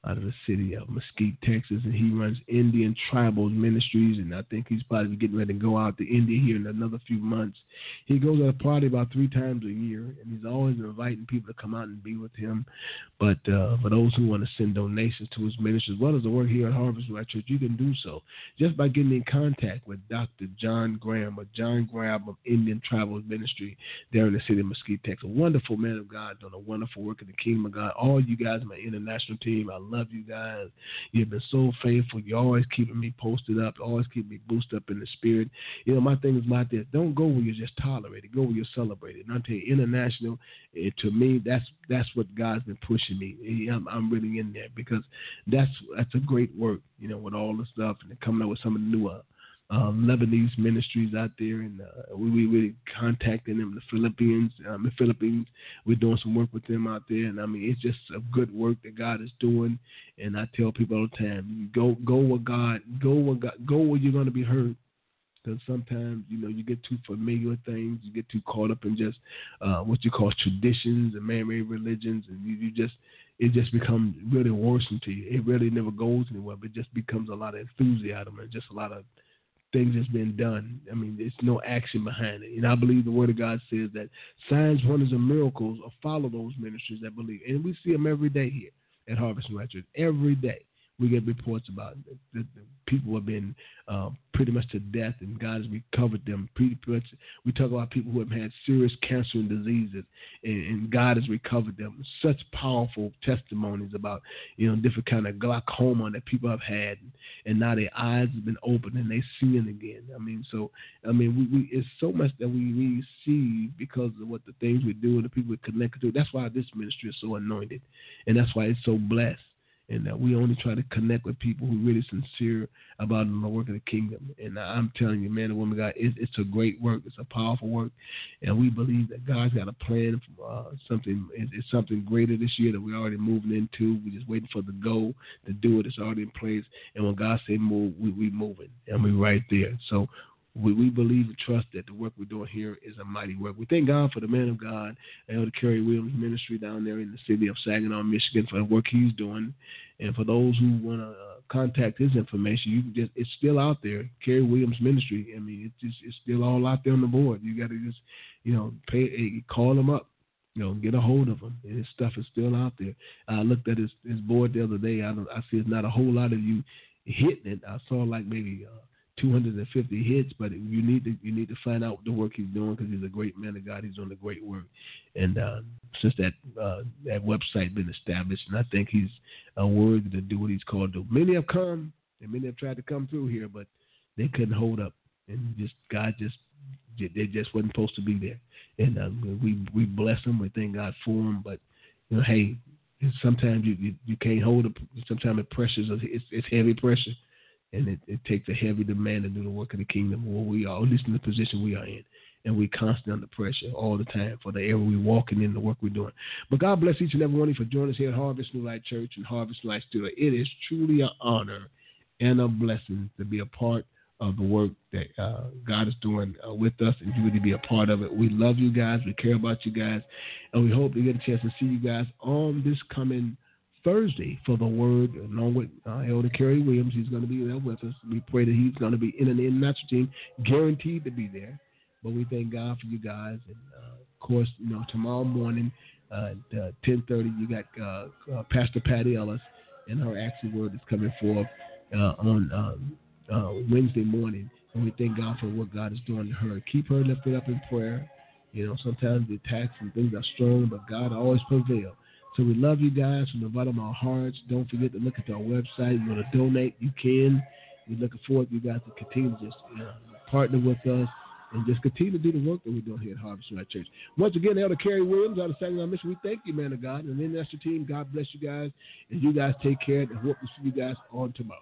C: out of the city of Mesquite, Texas, and he runs Indian Tribal Ministries, and I think he's probably getting ready to go out to India here in another few months. He goes to a party about three times a year, and he's always inviting people to come out and be with him. But uh, for those who want to send donations to his ministry, as well as the work here at Harvest Light Church, you can do so just by getting in contact with Doctor John Graham, or John Graham of Indian Tribal Ministry there in the city of Mesquite, Texas. A wonderful man of God, doing a wonderful work in the kingdom of God. All you guys, my international team, I love you guys. You've been so faithful. You're always keeping me posted up, always keeping me boosted up in the spirit. You know, my thing is about this. Don't go where you're just tolerated. Go where you're celebrated. And I'll tell you, international, it, to me, that's that's what God's been pushing me. I'm, I'm really in there because that's that's a great work, you know, with all the stuff and coming up with some of the new uh, Um, Lebanese ministries out there, and uh, we we really contacting them. The Philippines, um, the Philippines, we're doing some work with them out there, and I mean it's just a good work that God is doing. And I tell people all the time, go go where God, go where God, go where you're going to be heard. Because sometimes, you know, you get too familiar with things, you get too caught up in just uh, what you call traditions and man-made religions, and you, you just it just becomes really worrisome to you. It really never goes anywhere, but it just becomes a lot of enthusiasm and just a lot of things that's been done. I mean, there's no action behind it. And I believe the Word of God says that signs, wonders, and miracles will follow those ministries that believe. And we see them every day here at Harvest Light Church. Every day we get reports about it. The, the people have been uh, pretty much to death, and God has recovered them. Pretty much, we talk about people who have had serious cancer and diseases, and, and God has recovered them. Such powerful testimonies about, you know, different kind of glaucoma that people have had, and now their eyes have been opened and they're seeing again. I mean, so I mean, we, we it's so much that we receive because of what the things we do and the people we connect to. That's why this ministry is so anointed, and that's why it's so blessed. And uh, we only try to connect with people who are really sincere about the work of the kingdom. And uh, I'm telling you, man and woman, God, it, it's a great work. It's a powerful work. And we believe that God's got a plan for uh, something. It's, it's something greater this year that we're already moving into. We're just waiting for the go to do it. It's already in place. And when God say move, we we moving. And we're right there. So we, we believe and trust that the work we're doing here is a mighty work. We thank God for the man of God, Elder Kerry Williams Ministry down there in the city of Saginaw, Michigan, for the work he's doing. And for those who want to uh, contact his information, you can just it's still out there, Kerry Williams Ministry. I mean, it's just, it's still all out there on the board. You got to just, you know, pay, call him up. You know, get a hold of him. His stuff is still out there. I looked at his, his board the other day. I don't, I see it's not a whole lot of you hitting it. I saw like maybe uh, two hundred fifty hits, but you need to you need to find out the work he's doing because he's a great man of God. He's doing a great work, and uh, since that uh, that website been established, and I think he's uh, worthy to do what he's called to do. Many have come, and many have tried to come through here, but they couldn't hold up, and just God just they just wasn't supposed to be there, and uh, we we bless them. We thank God for them, but you know, hey, sometimes you you, you can't hold it. Sometimes it pressures. It's, it's heavy pressure. And it, it takes a heavy demand to do the work of the kingdom where we are, at least in the position we are in. And we're constantly under pressure all the time for the area we're walking in, the work we're doing. But God bless each and every one of you for joining us here at Harvest New Light Church and Harvest Light Studio. It is truly an honor and a blessing to be a part of the work that uh, God is doing uh, with us and you to be a part of it. We love you guys. We care about you guys. And we hope to get a chance to see you guys on this coming Thursday for the word, along with uh, Elder Kerry Williams. He's going to be there with us. We pray that he's going to be in an international team, guaranteed to be there. But we thank God for you guys. And, uh, of course, you know, tomorrow morning uh, at uh, ten thirty, you got uh, uh, Pastor Patty Ellis and her action word is coming forth uh, on um, uh, Wednesday morning. And we thank God for what God is doing to her. Keep her lifted up in prayer. You know, sometimes the attacks and things are strong, but God always prevails. So we love you guys from the bottom of our hearts. Don't forget to look at our website. You want to donate, you can. We're looking forward to you guys to continue to just uh, partner with us and just continue to do the work that we're doing here at Harvest Light Church. Once again, Elder Kerry Williams out of Saginaw, Michigan, we thank you, man of God. And then that's the team. God bless you guys. And you guys take care. And hope to see you guys on tomorrow.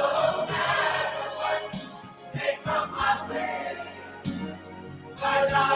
D: My life.